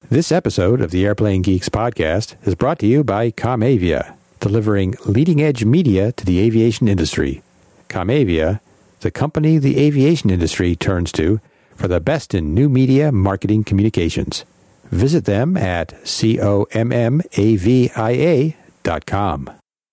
This episode of the Airplane Geeks podcast is brought to you by Comavia, delivering leading-edge media to the aviation industry. Comavia, the company the aviation industry turns to for the best in new media marketing communications. Visit them at COMMAVIA.com.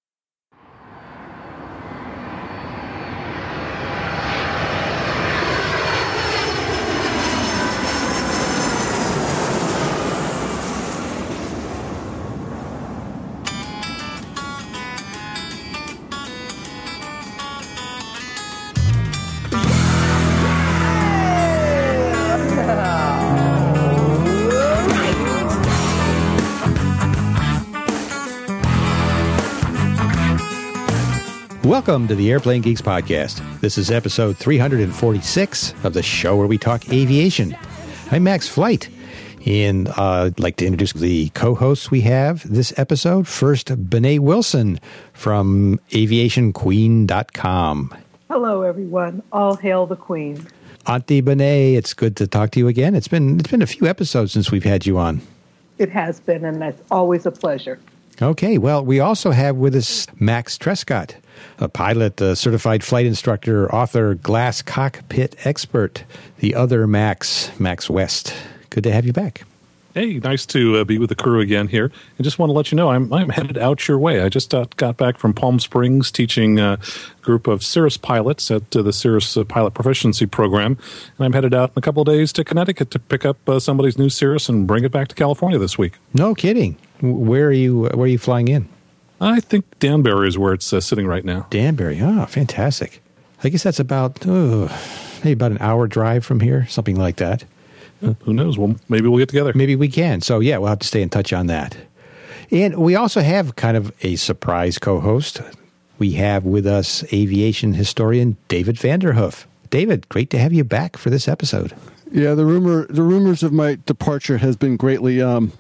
Welcome to the Airplane Geeks podcast. This is episode 346 of the show where we talk aviation. I'm Max Flight, and I'd like to introduce the co-hosts we have this episode. First, Bené Wilson from aviationqueen.com. Hello, everyone. All hail the Queen. Auntie Bené, it's good to talk to you again. It's been a few episodes since we've had you on. It has been, and that's always a pleasure. Okay, well, we also have with us Max Trescott, a pilot, a certified flight instructor, author, glass cockpit expert, the other Max West. Good to have you back. Hey, nice to be with the crew again here. I just want to let you know I'm headed out your way. I just got back from Palm Springs teaching a group of Cirrus pilots at the Cirrus Pilot Proficiency Program, and I'm headed out in a couple of days to Connecticut to pick up somebody's new Cirrus and bring it back to California this week. No kidding. Where are you flying in? I think Danbury is where it's sitting right now. Danbury. Oh, fantastic. I guess that's about maybe about an hour drive from here, something like that. Who knows? Well, maybe we'll get together. Maybe we can. So, yeah, we'll have to stay in touch on that. And we also have kind of a surprise co-host. We have with us aviation historian David Vanderhoof. David, great to have you back for this episode. Yeah, the rumors of my departure has been greatly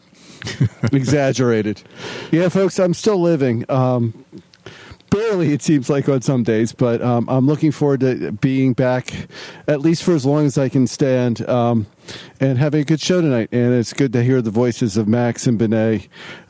exaggerated. Yeah, folks, I'm still living. Barely, it seems like, on some days, but I'm looking forward to being back at least for as long as I can stand and having a good show tonight. And it's good to hear the voices of Max and Bené.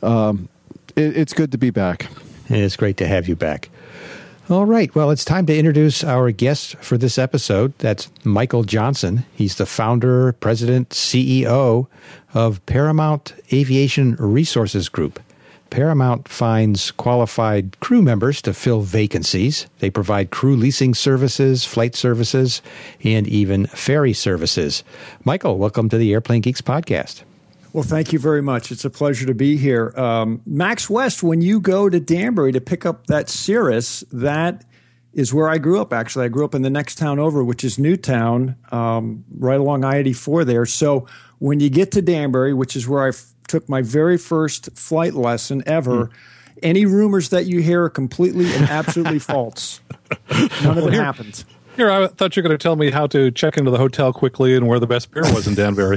It's good to be back. And it's great to have you back. All right. Well, it's time to introduce our guest for this episode. That's Michael Johnson. He's the founder, president, CEO of Paramount Aviation Resources Group. Paramount finds qualified crew members to fill vacancies. They provide crew leasing services, flight services, and even ferry services. Michael, welcome to the Airplane Geeks podcast. Well, thank you very much. It's a pleasure to be here. Max West, when you go to Danbury to pick up that Cirrus, that is where I grew up, actually. I grew up in the next town over, which is Newtown, right along I-84 there. So when you get to Danbury, which is where I took my very first flight lesson ever, any rumors that you hear are completely and absolutely false. None of it happened. Here, I thought you were going to tell me how to check into the hotel quickly and where the best beer was in Danbury.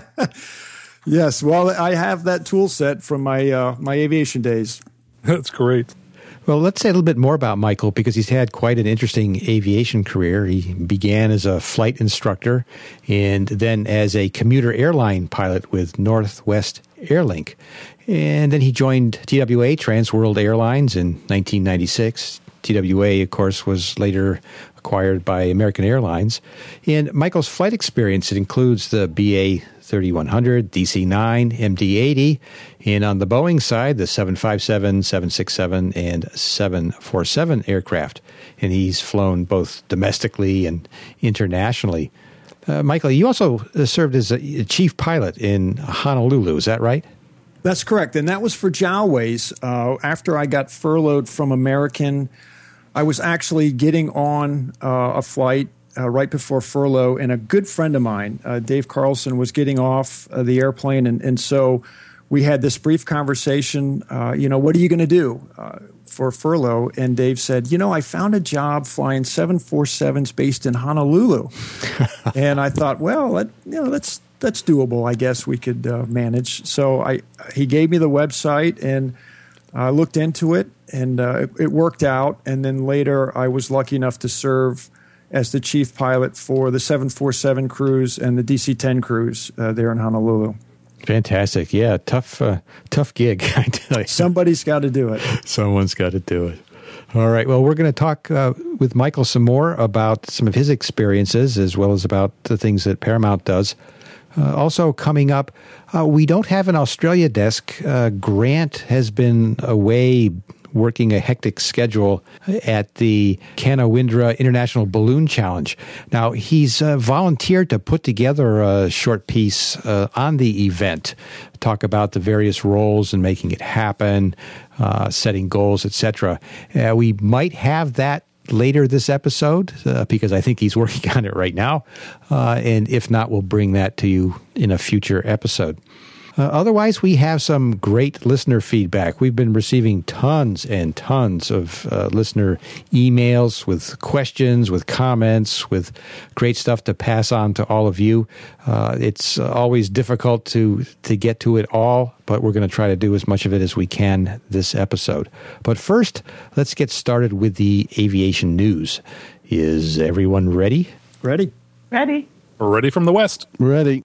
Yes, well, I have that tool set from my my aviation days. That's great. Well, let's say a little bit more about Michael, because he's had quite an interesting aviation career. He began as a flight instructor and then as a commuter airline pilot with Northwest Airlink. And then he joined TWA, Trans World Airlines, in 1996. TWA, of course, was later acquired by American Airlines. And Michael's flight experience, it includes the BA 3100, DC-9, MD-80, and on the Boeing side, the 757, 767, and 747 aircraft. And he's flown both domestically and internationally. Michael, you also served as a chief pilot in Honolulu, is that right? That's correct, and that was for Jowways. After I got furloughed from American, I was actually getting on a flight right before furlough, and a good friend of mine, Dave Carlson, was getting off the airplane, and so we had this brief conversation, what are you going to do for furlough? And Dave said, I found a job flying 747s based in Honolulu. And I thought, well, that's doable. I guess we could manage. So he gave me the website, and I looked into it, and it worked out. And then later I was lucky enough to serve as the chief pilot for the 747 crews and the DC-10 crews there in Honolulu. Fantastic. Yeah, tough gig, I tell you. Somebody's got to do it. Someone's got to do it. All right. Well, we're going to talk with Michael some more about some of his experiences as well as about the things that Paramount does. Also coming up, we don't have an Australia desk. Grant has been away working a hectic schedule at the Canawindra International Balloon Challenge. Now, he's volunteered to put together a short piece on the event, talk about the various roles and making it happen, setting goals, etc. We might have that later this episode because I think he's working on it right now. And if not, we'll bring that to you in a future episode. Otherwise, we have some great listener feedback. We've been receiving tons and tons of listener emails with questions, with comments, with great stuff to pass on to all of you. It's always difficult to get to it all, but we're going to try to do as much of it as we can this episode. But first, let's get started with the aviation news. Is everyone ready? Ready? Ready? We're ready from the West. Ready.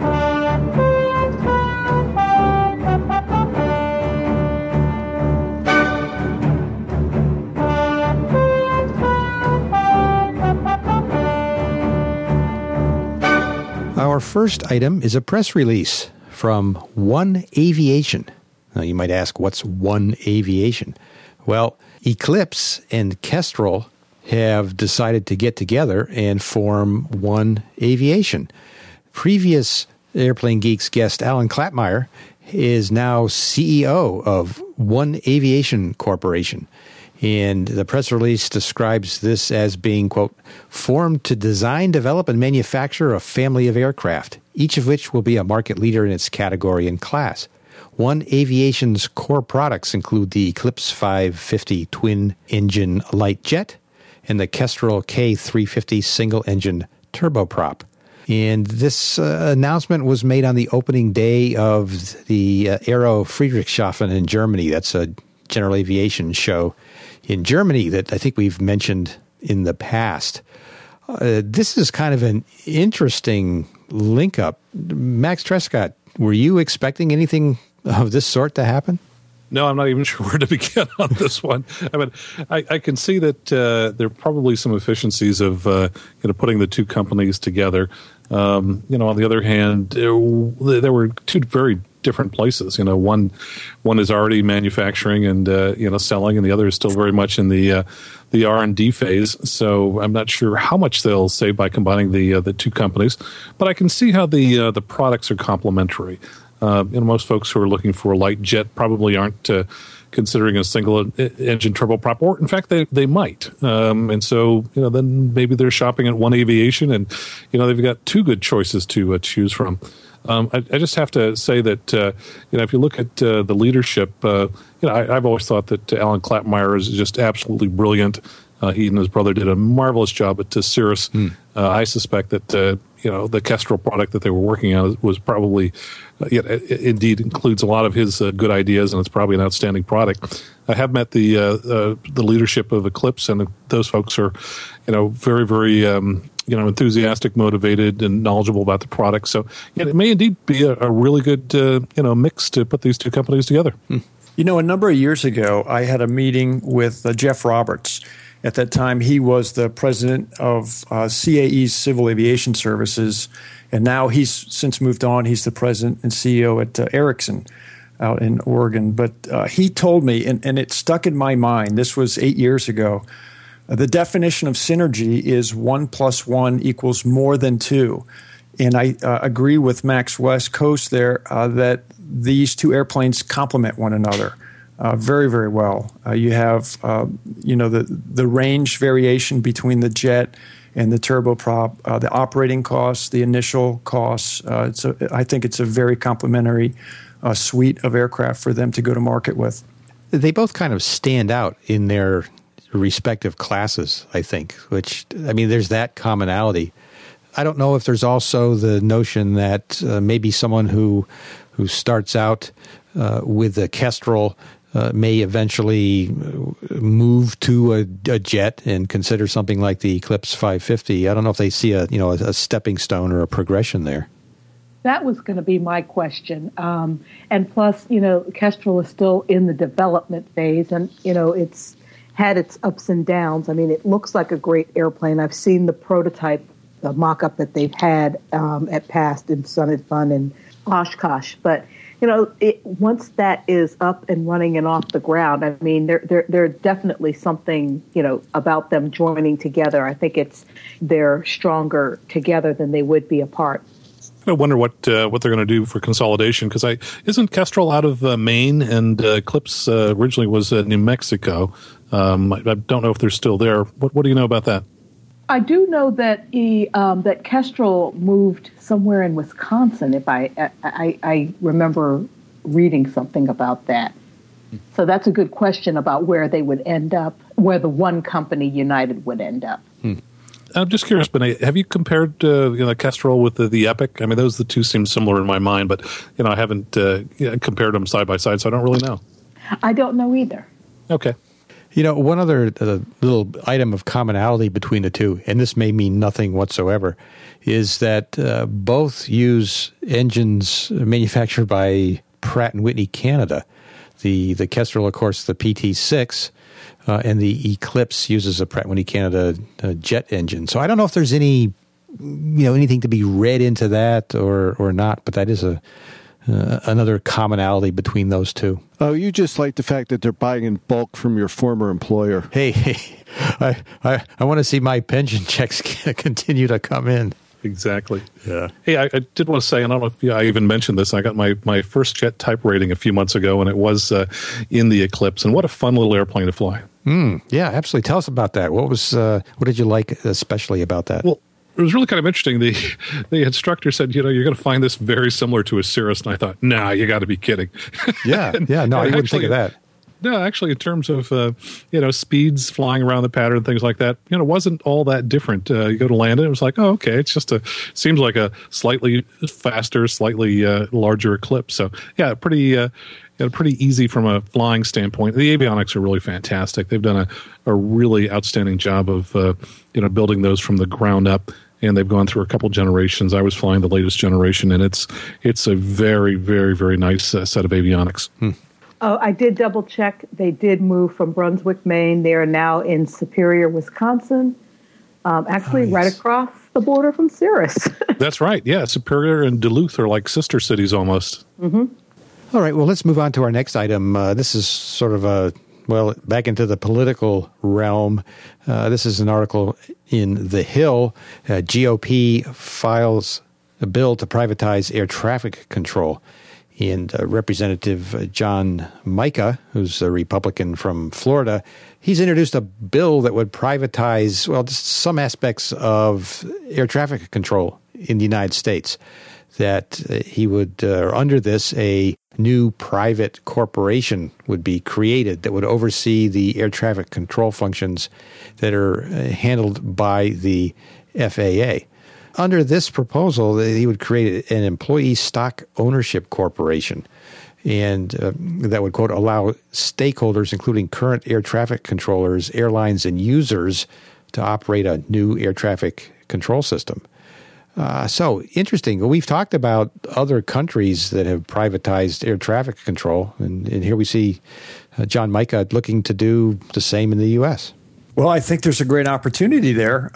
Our first item is a press release from One Aviation. Now, you might ask, what's One Aviation? Well, Eclipse and Kestrel have decided to get together and form One Aviation. Previous Airplane Geeks guest Alan Klapmeyer is now CEO of One Aviation Corporation. And the press release describes this as being, quote, formed to design, develop, and manufacture a family of aircraft, each of which will be a market leader in its category and class. One Aviation's core products include the Eclipse 550 twin-engine light jet and the Kestrel K350 single-engine turboprop. And this announcement was made on the opening day of the Aero Friedrichshafen in Germany. That's a general aviation show in Germany that I think we've mentioned in the past. This is kind of an interesting link-up. Max Trescott, were you expecting anything of this sort to happen? No, I'm not even sure where to begin on this one. I mean, I can see that there are probably some efficiencies of putting the two companies together. On the other hand, there were two very different places. One is already manufacturing and selling, and the other is still very much in the R&D phase. So I'm not sure how much they'll save by combining the two companies, but I can see how the products are complementary. Most folks who are looking for a light jet probably aren't considering a single engine turboprop, or in fact they might. And so then maybe they're shopping at One Aviation, and they've got two good choices to choose from. I just have to say that if you look at the leadership, I've always thought that Alan Klapmeyer is just absolutely brilliant. He and his brother did a marvelous job at Cirrus. I suspect that the Kestrel product that they were working on was probably indeed includes a lot of his good ideas, and it's probably an outstanding product. I have met the leadership of Eclipse, and those folks are very, very enthusiastic, motivated, and knowledgeable about the product. So it may indeed be a really good mix to put these two companies together. A number of years ago, I had a meeting with Jeff Roberts. At that time, he was the president of CAE's Civil Aviation Services, and now he's since moved on. He's the president and CEO at Erickson out in Oregon. But he told me, and it stuck in my mind, this was 8 years ago, the definition of synergy is 1 + 1 = more than 2. And I agree with Max West Coast there that these two airplanes complement one another very, very well. You have, the range variation between the jet and the turboprop, the operating costs, the initial costs. I think it's a very complementary suite of aircraft for them to go to market with. They both kind of stand out in their respective classes, I think, there's that commonality. I don't know if there's also the notion that maybe someone who starts out with a Kestrel may eventually move to a jet and consider something like the Eclipse 550. I don't know if they see a stepping stone or a progression there. That was going to be my question. And plus, Kestrel is still in the development phase, and, it's had its ups and downs. I mean, it looks like a great airplane. I've seen the prototype, the mock-up that they've had at PAST and Sun and Fun and Oshkosh. But, once that is up and running and off the ground, I mean, there definitely something, about them joining together. I think they're stronger together than they would be apart. I wonder what they're going to do for consolidation, because isn't Kestrel out of Maine, and Eclipse originally was New Mexico. I don't know if they're still there. What do you know about that? I do know that that Kestrel moved somewhere in Wisconsin. If I remember reading something about that. So that's a good question about where they would end up, where the one company, United, would end up. I'm just curious, Benet, have you compared Kestrel with the Epic? I mean, the two seem similar in my mind, but I haven't compared them side by side, so I don't really know. I don't know either. Okay. One other little item of commonality between the two, and this may mean nothing whatsoever, is that both use engines manufactured by Pratt & Whitney Canada. The Kestrel, of course, the PT6, and the Eclipse uses a Pratt & Whitney Canada jet engine. So I don't know if there's anything to be read into that or not, but that is another commonality between those two. Oh, you just like the fact that they're buying in bulk from your former employer. Hey, I want to see my pension checks continue to come in. Exactly. Yeah. Hey, I did want to say, and I don't know if I even mentioned this, I got my first jet type rating a few months ago, and it was in the Eclipse, and what a fun little airplane to fly. Yeah, absolutely. Tell us about that. What did you like especially about that? Well, it was really kind of interesting. The instructor said, you're going to find this very similar to a Cirrus, and I thought, nah, you got to be kidding. Yeah, no, I wouldn't think of that. No, actually, in terms of speeds flying around the pattern, things like that, it wasn't all that different. You go to land it, it was like, oh, okay, it's just seems like a slightly faster, slightly larger Eclipse. So yeah, pretty easy from a flying standpoint. The avionics are really fantastic. They've done a really outstanding job of building those from the ground up. And they've gone through a couple generations. I was flying the latest generation, and it's a very, very, very nice set of avionics. Oh, I did double check. They did move from Brunswick, Maine. They are now in Superior, Wisconsin. Actually, nice. Right across the border from Cirrus. That's right. Yeah, Superior and Duluth are like sister cities almost. Mm-hmm. All right. Well, let's move on to our next item. This is sort of back into the political realm. This is an article in The Hill. GOP files a bill to privatize air traffic control. And Representative John Mica, who's a Republican from Florida, he's introduced a bill that would privatize, just some aspects of air traffic control in the United States. That he would, under this, a new private corporation would be created that would oversee the air traffic control functions that are handled by the FAA. Under this proposal, he would create an employee stock ownership corporation, and that would, quote, allow stakeholders, including current air traffic controllers, airlines, and users, to operate a new air traffic control system. So interesting. We've talked about other countries that have privatized air traffic control, and here we see John Mica looking to do the same in the U.S. Well, I think there's a great opportunity there.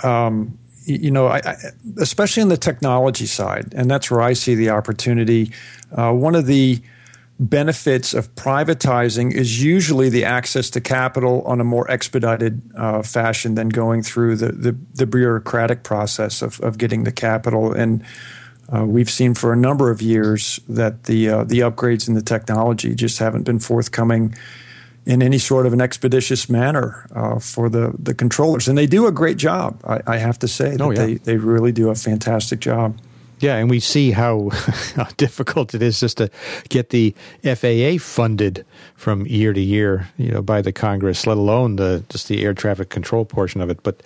Especially on the technology side, and that's where I see the opportunity. One of the benefits of privatizing is usually the access to capital on a more expedited fashion than going through the bureaucratic process of getting the capital. And we've seen for a number of years that the upgrades in the technology just haven't been forthcoming in any sort of an expeditious manner for the controllers. And they do a great job, I have to say. They really do a fantastic job. Yeah, and we see how difficult it is just to get the FAA funded from year to year, by the Congress, let alone just the air traffic control portion of it. But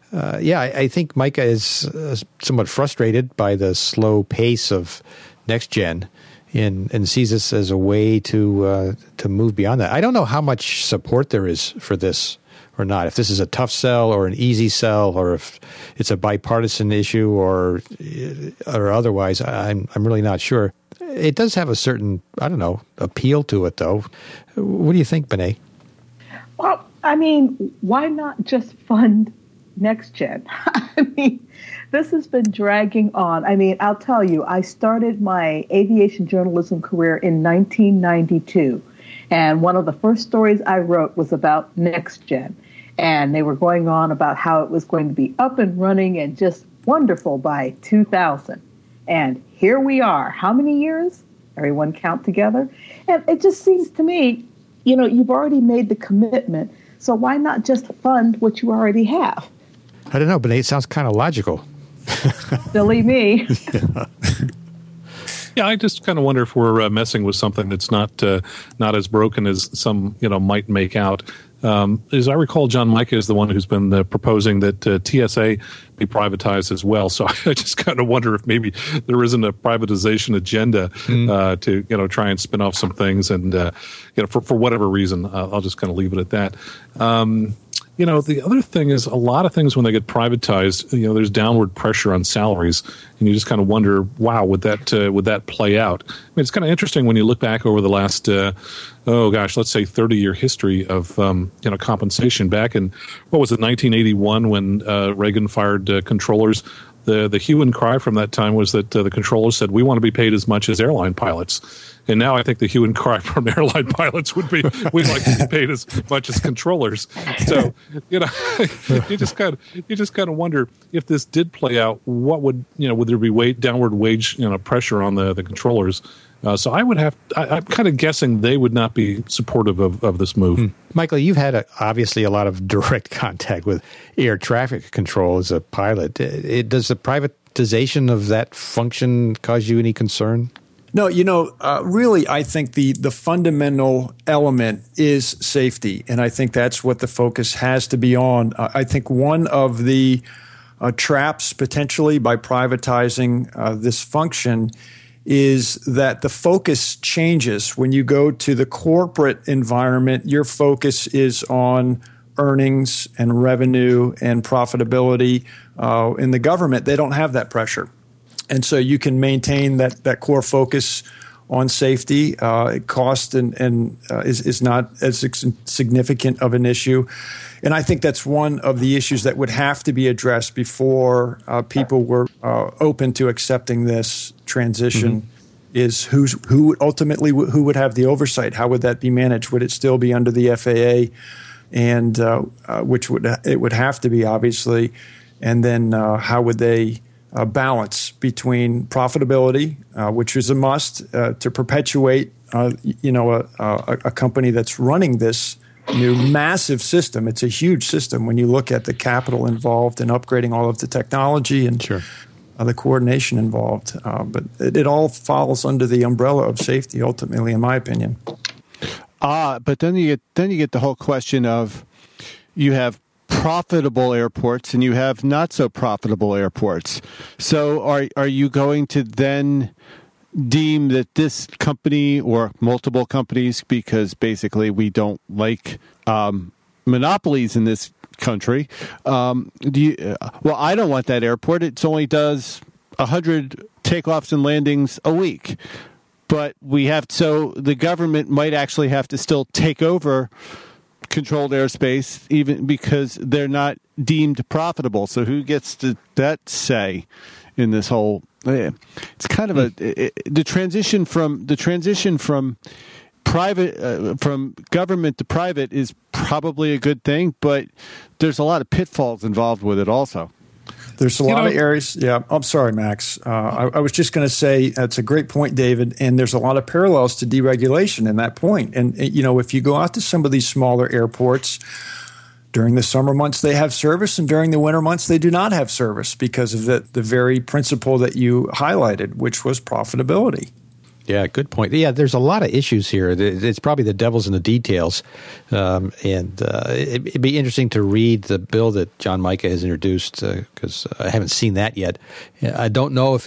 I think Mica is somewhat frustrated by the slow pace of next gen. and sees this as a way to move beyond that. I don't know how much support there is for this or not. If this is a tough sell or an easy sell, or if it's a bipartisan issue or otherwise, I'm really not sure. It does have a certain, I don't know, appeal to it, though. What do you think, Benet? Well, I mean, why not just fund NextGen? I mean, this has been dragging on. I mean, I'll tell you, I started my aviation journalism career in 1992. And one of the first stories I wrote was about NextGen. And they were going on about how it was going to be up and running and just wonderful by 2000. And here we are. How many years? Everyone count together. And it just seems to me, you know, you've already made the commitment. So why not just fund what you already have? I don't know, Benet, it sounds kind of logical. Silly me. Yeah, I just kind of wonder if we're messing with something that's not as broken as some might make out. As I recall, John Mica is the one who's been proposing that TSA be privatized as well. So I just kind of wonder if maybe there isn't a privatization agenda to try and spin off some things, and for whatever reason, I'll just kind of leave it at that. The other thing is, a lot of things when they get privatized, there's downward pressure on salaries, and you just kind of wonder, wow, would that play out? I mean, it's kind of interesting when you look back over the last, let's say 30-year history of compensation. Back in 1981 when Reagan fired controllers. The hue and cry from that time was that the controllers said, we want to be paid as much as airline pilots. And now I think the hue and cry from airline pilots would be, we'd like to be paid as much as controllers. So, you just kind of wonder, if this did play out, what would there be downward wage pressure on the controllers? So I'm kind of guessing they would not be supportive of this move. Michael, you've had obviously a lot of direct contact with air traffic control as a pilot. Does the privatization of that function cause you any concern? No, really, I think the fundamental element is safety, and I think that's what the focus has to be on. I think one of the traps potentially by privatizing this function is that the focus changes. When you go to the corporate environment, your focus is on earnings and revenue and profitability. In the government, they don't have that pressure. And so you can maintain that core focus on safety. Cost and is not as significant of an issue. And I think that's one of the issues that would have to be addressed before people were open to accepting this transition. Is who ultimately would have the oversight? How would that be managed? Would it still be under the FAA, and which it would have to be, obviously, and then how would they balance between profitability, which is a must to perpetuate, a company that's running this new massive system. It's a huge system when you look at the capital involved in upgrading all of the technology and the coordination involved. But it all falls under the umbrella of safety, ultimately, in my opinion. But then you get the whole question of, you have profitable airports and you have not so profitable airports. So are you going to then deem that this company or multiple companies, because basically we don't like monopolies in this country, I don't want that airport. It only does 100 takeoffs and landings a week. But the government might actually have to still take over controlled airspace, even because they're not deemed profitable. So who gets that say in this whole? It's kind of the transition from private from government to private is probably a good thing, but there's a lot of pitfalls involved with it also. There's a lot of areas. Yeah, I'm sorry, Max. I was just going to say that's a great point, David. And there's a lot of parallels to deregulation in that point. And if you go out to some of these smaller airports, during the summer months they have service, and during the winter months they do not have service because of the very principle that you highlighted, which was profitability. Yeah, good point. Yeah, there's a lot of issues here. It's probably the devil's in the details. It'd be interesting to read the bill that John Mica has introduced, because I haven't seen that yet. I don't know if it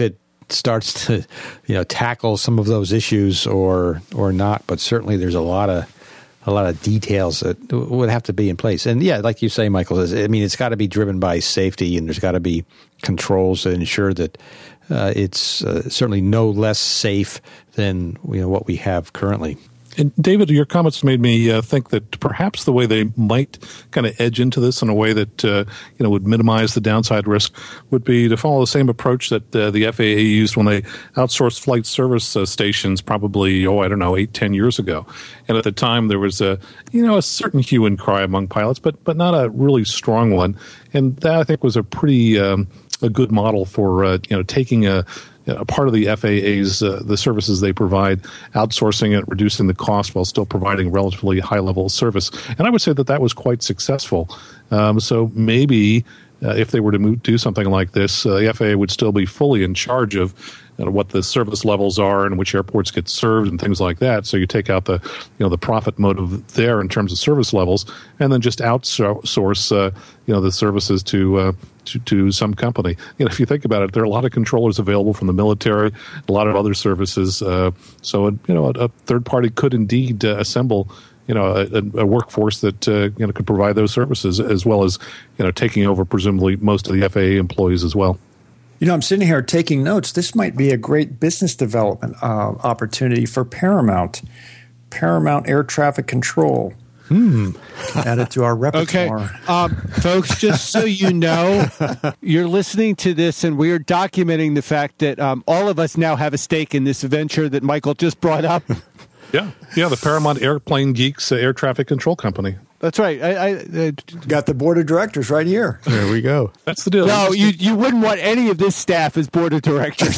starts to, tackle some of those issues or not. But certainly, there's a lot of details that would have to be in place. And yeah, like you say, Michael, it's got to be driven by safety, and there's got to be controls to ensure that it's certainly no less safe than what we have currently. And David, your comments made me think that perhaps the way they might kind of edge into this in a way that would minimize the downside risk would be to follow the same approach that the FAA used when they outsourced flight service stations probably 8-10 years ago. And at the time there was a certain hue and cry among pilots, but not a really strong one. And that I think was a pretty a good model for taking a part of the FAA's the services they provide, outsourcing it, reducing the cost while still providing relatively high level of service. And I would say that was quite successful. So maybe if they were to do something like this, the FAA would still be fully in charge of what the service levels are and which airports get served and things like that. So you take out the the profit motive there in terms of service levels, and then just outsource the services to some company. If you think about it, there are a lot of controllers available from the military, a lot of other services. So a third party could indeed assemble a workforce that could provide those services, as well as taking over presumably most of the FAA employees as well. I'm sitting here taking notes. This might be a great business development opportunity for Paramount Air Traffic Control. Add it to our repertoire. Okay. Folks, just so you know, you're listening to this, and we're documenting the fact that all of us now have a stake in this venture that Michael just brought up. Yeah, the Paramount Airplane Geeks Air Traffic Control Company. That's right. I got the board of directors right here. There we go. That's the deal. No, you wouldn't want any of this staff as board of directors.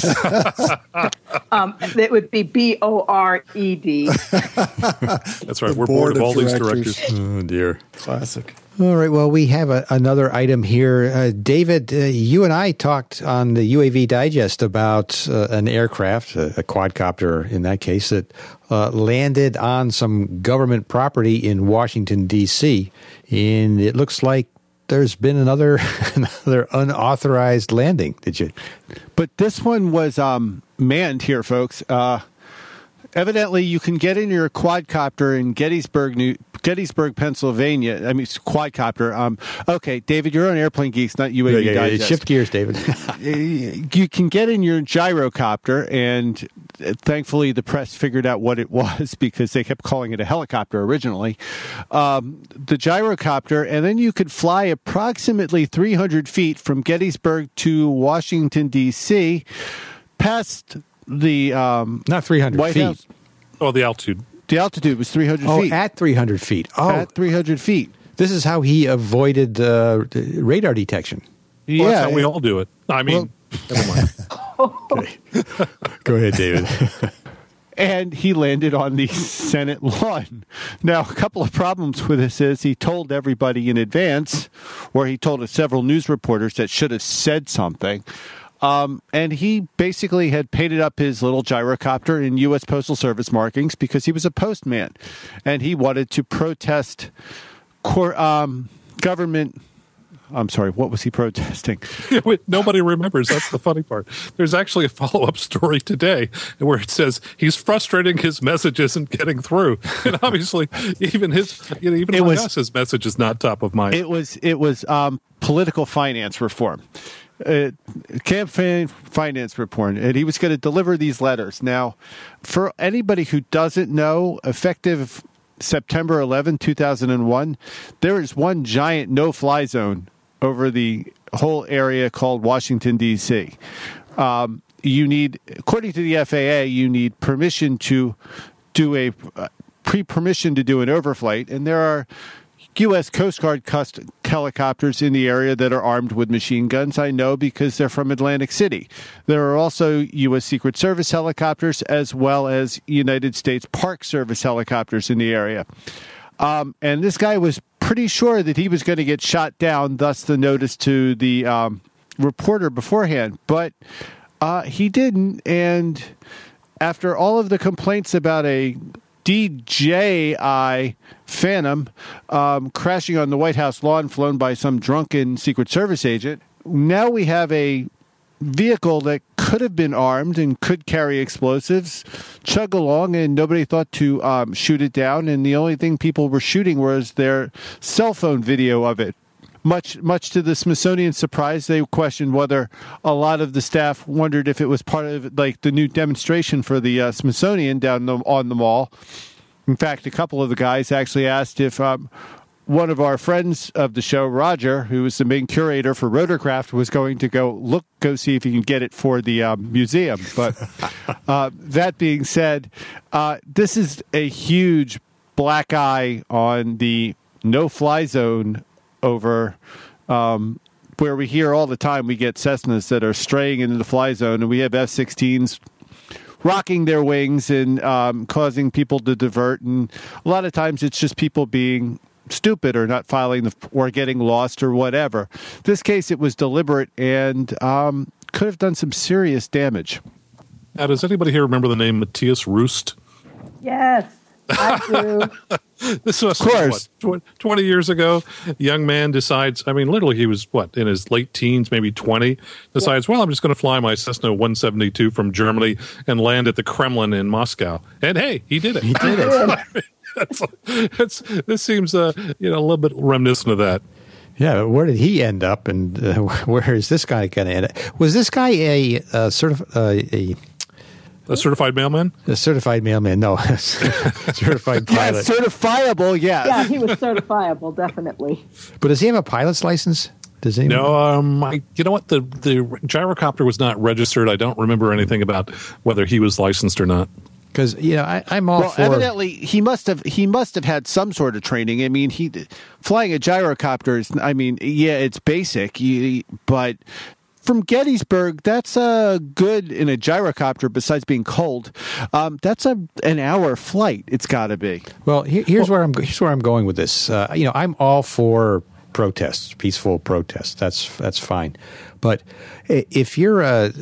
It would be BORED. That's right. We're board of all these directors. Oh, dear. Classic. All right. Well, we have another item here. David, you and I talked on the UAV Digest about an aircraft, a quadcopter in that case, that landed on some government property in Washington, D.C. And it looks like there's been another unauthorized landing. Did you? But this one was manned here, folks. Evidently, you can get in your quadcopter in Gettysburg, Pennsylvania. I mean, quadcopter. Okay, David, you're on Airplane Geeks, not UAV Digest. Shift gears, David. You can get in your gyrocopter, and thankfully the press figured out what it was because they kept calling it a helicopter originally. The gyrocopter, and then you could fly approximately 300 feet from Gettysburg to Washington, D.C., past the not 300 White feet. House. Oh, the altitude. The altitude was 300 feet. At 300 feet. Oh, at 300 feet. This is how he avoided radar detection. Well, that's how we all do it. I mean, never mind. Okay. Go ahead, David. And he landed on the Senate lawn. Now, a couple of problems with this is he told everybody in advance, or he told several news reporters that should have said something. And he basically had painted up his little gyrocopter in U.S. Postal Service markings because he was a postman. And he wanted to protest government. I'm sorry, what was he protesting? Nobody remembers. That's the funny part. There's actually a follow-up story today where it says he's frustrating his message isn't getting through. And obviously, even among us, his message is not top of mind. It was political finance reform. Campaign finance reform, and he was going to deliver these letters. Now, for anybody who doesn't know, effective September 11, 2001, there is one giant no-fly zone over the whole area called Washington, D.C. You need, according to the FAA, you need permission to do pre-permission to do an overflight, and there are U.S. Coast Guard helicopters in the area that are armed with machine guns. I know because they're from Atlantic City. There are also U.S. Secret Service helicopters as well as United States Park Service helicopters in the area. And this guy was pretty sure that he was going to get shot down, thus the notice to the reporter beforehand. But he didn't, and after all of the complaints about a DJI Phantom crashing on the White House lawn flown by some drunken Secret Service agent, now we have a vehicle that could have been armed and could carry explosives chug along, and nobody thought to shoot it down. And the only thing people were shooting was their cell phone video of it. Much to the Smithsonian's surprise, they questioned whether a lot of the staff wondered if it was part of like the new demonstration for the Smithsonian down on the mall. In fact, a couple of the guys actually asked if one of our friends of the show, Roger, who was the main curator for Rotorcraft, was going to go see if he can get it for the museum. But that being said, this is a huge black eye on the no-fly zone over where we hear all the time we get Cessnas that are straying into the fly zone, and we have F-16s rocking their wings and causing people to divert. And a lot of times it's just people being stupid or not filing or getting lost or whatever. This case, it was deliberate and could have done some serious damage. Now, does anybody here remember the name Matthias Roost? Yes, I do. This was, what, 20 years ago? A young man decides, I mean, literally he was, in his late teens, maybe 20, decides, well, I'm just going to fly my Cessna 172 from Germany and land at the Kremlin in Moscow. And hey, he did it. He did it. This seems a little bit reminiscent of that. Yeah, where did he end up, and where is this guy going to end up? Was this guy a certified mailman? A certified mailman, no. Certified pilot. Yeah, certifiable, yes. Yeah, he was certifiable, definitely. But does he have a pilot's license? Does he? No, you know what? The gyrocopter was not registered. I don't remember anything about whether he was licensed or not. Because I'm all for. Evidently he must have had some sort of training. I mean, flying a gyrocopter is. I mean, yeah, it's basic, but from Gettysburg, that's good in a gyrocopter. Besides being cold, that's an hour flight. It's got to be. Well, here's where I'm going with this. I'm all for protests, peaceful protests. That's fine. But if you're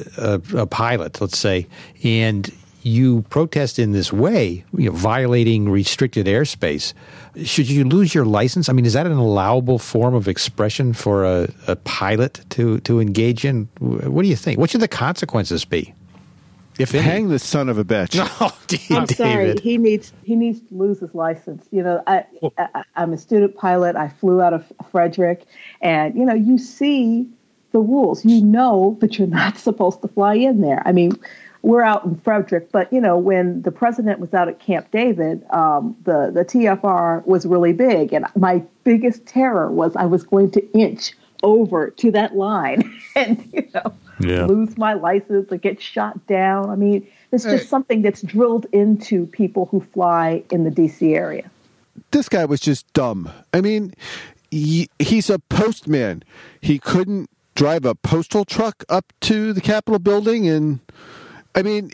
a pilot, let's say, and you protest in this way, violating restricted airspace, should you lose your license? I mean, is that an allowable form of expression for a pilot to engage in? What do you think? What should the consequences be? If any? Hang the son of a bitch. No, I'm sorry. He needs to lose his license. I'm a student pilot. I flew out of Frederick, and you see the rules. You know that you're not supposed to fly in there. I mean, we're out in Frederick, but when the president was out at Camp David, the TFR was really big, and my biggest terror was I was going to inch over to that line and lose my license or get shot down. I mean, it's just something that's drilled into people who fly in the DC area. This guy was just dumb. I mean, he's a postman. He couldn't drive a postal truck up to the Capitol building, and I mean,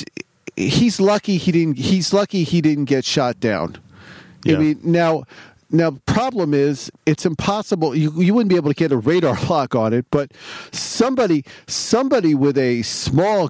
he's lucky he didn't get shot down. Yeah. I mean, now the problem is it's impossible. You wouldn't be able to get a radar lock on it, but somebody with a small,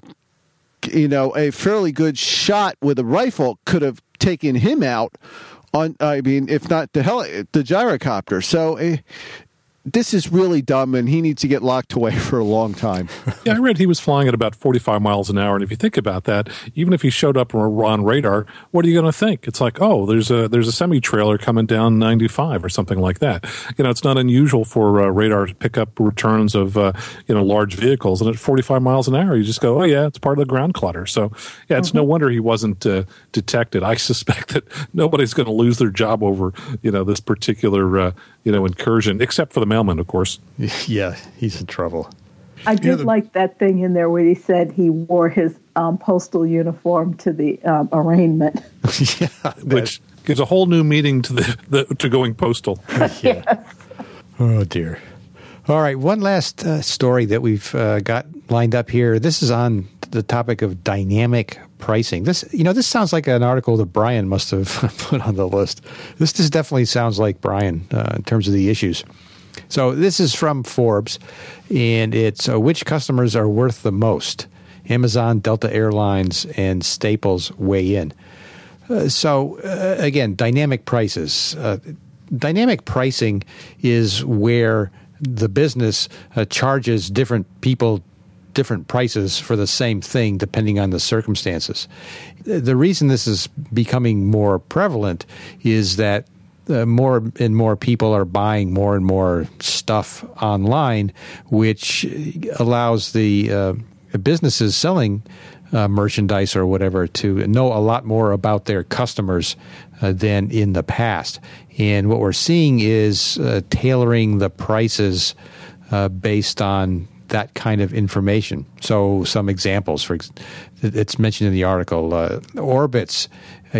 a fairly good shot with a rifle could have taken him out on. I mean, if not the gyrocopter. So. This is really dumb, and he needs to get locked away for a long time. Yeah, I read he was flying at about 45 miles an hour, and if you think about that, even if he showed up on radar, what are you going to think? It's like, oh, there's a semi-trailer coming down 95 or something like that. It's not unusual for radar to pick up returns of large vehicles, and at 45 miles an hour, you just go, oh yeah, it's part of the ground clutter. So yeah, it's no wonder he wasn't detected. I suspect that nobody's going to lose their job over this particular incursion, except for the mailman, of course. Yeah, he's in trouble. I did like that thing in there where he said he wore his postal uniform to the arraignment. Yeah, which gives a whole new meaning to going postal. Yeah. Yes. Oh dear. All right, one last story that we've got lined up here. This is on the topic of dynamic pricing. This sounds like an article that Brian must have put on the list. This definitely sounds like Brian in terms of the issues. So this is from Forbes, and it's which customers are worth the most. Amazon, Delta Airlines, and Staples weigh in. Again, dynamic prices. Dynamic pricing is where the business charges different people different prices for the same thing depending on the circumstances. The reason this is becoming more prevalent is that more and more people are buying more and more stuff online, which allows the businesses selling merchandise or whatever to know a lot more about their customers than in the past. And what we're seeing is tailoring the prices based on that kind of information. So some examples, it's mentioned in the article, Orbitz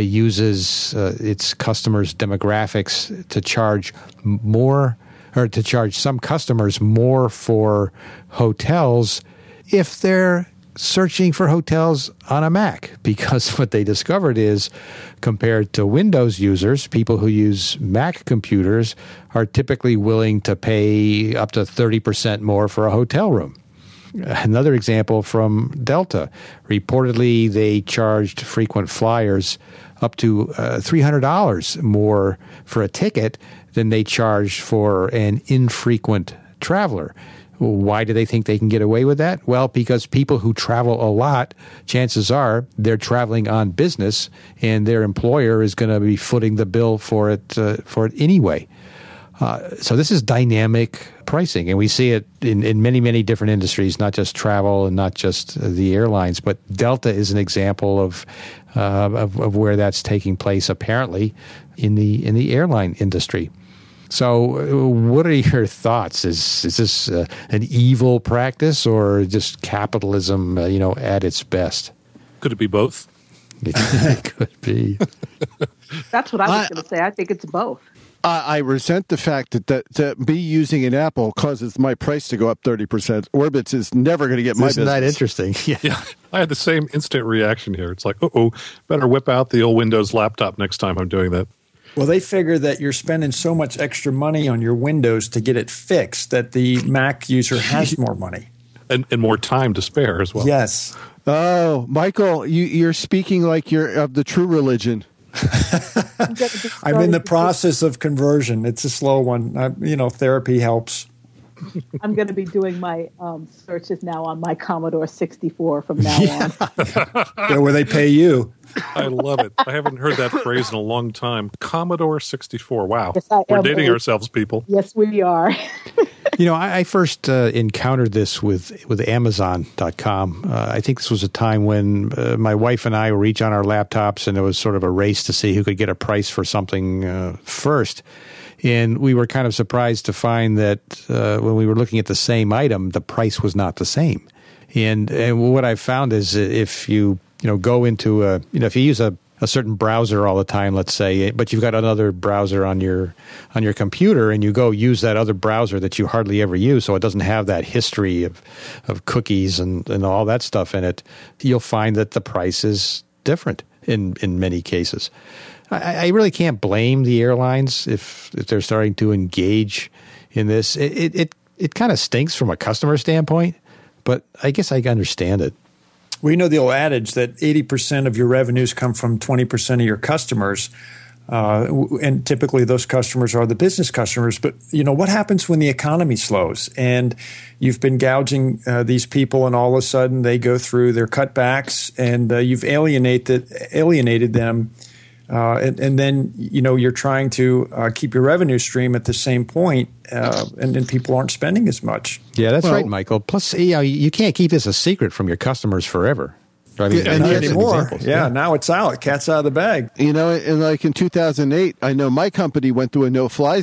uses its customers' demographics to charge more, or to charge some customers more for hotels if they're searching for hotels on a Mac, because what they discovered is, compared to Windows users, people who use Mac computers are typically willing to pay up to 30% more for a hotel room. Another example from Delta. Reportedly, they charged frequent flyers up to $300 more for a ticket than they charged for an infrequent traveler. Why do they think they can get away with that? Well, because people who travel a lot, chances are they're traveling on business, and their employer is going to be footing the bill for it anyway. So this is dynamic pricing, and we see it in many, many different industries, not just travel and not just the airlines. But Delta is an example of where that's taking place, apparently, in the airline industry. So what are your thoughts? Is this an evil practice or just capitalism, at its best? Could it be both? It could be. That's what I was going to say. I think it's both. I resent the fact that me using an Apple causes my price to go up 30%. Orbitz is never going to get my business. Isn't that interesting? Yeah. I had the same instant reaction here. It's like, better whip out the old Windows laptop next time I'm doing that. Well, they figure that you're spending so much extra money on your Windows to get it fixed that the Mac user has more money. And more time to spare as well. Yes. Oh, Michael, you're speaking like you're of the true religion. I'm in the process of conversion. It's a slow one. Therapy helps. I'm going to be doing my searches now on my Commodore 64 from now on. Yeah, where they pay you. I love it. I haven't heard that phrase in a long time. Commodore 64. Wow. Yes, we're dating ourselves, people. Yes, we are. I first encountered this with Amazon.com. I think this was a time when my wife and I were each on our laptops, and it was sort of a race to see who could get a price for something first. And we were kind of surprised to find that when we were looking at the same item, the price was not the same. And what I've found is if you go into if you use a certain browser all the time, let's say, but you've got another browser on your computer, and you go use that other browser that you hardly ever use, so it doesn't have that history of cookies and all that stuff in it, you'll find that the price is different in many cases. I really can't blame the airlines if they're starting to engage in this. It kind of stinks from a customer standpoint, but I guess I understand it. We know the old adage that 80% of your revenues come from 20% of your customers, and typically those customers are the business customers. But what happens when the economy slows and you've been gouging these people, and all of a sudden they go through their cutbacks, and you've alienated them. And then, you're trying to keep your revenue stream at the same point, and then people aren't spending as much. Yeah, that's right, Michael. Plus, you can't keep this a secret from your customers forever. I mean, not anymore. Yeah, now it's out. Cat's out of the bag. And like in 2008, I know my company went through a no-fly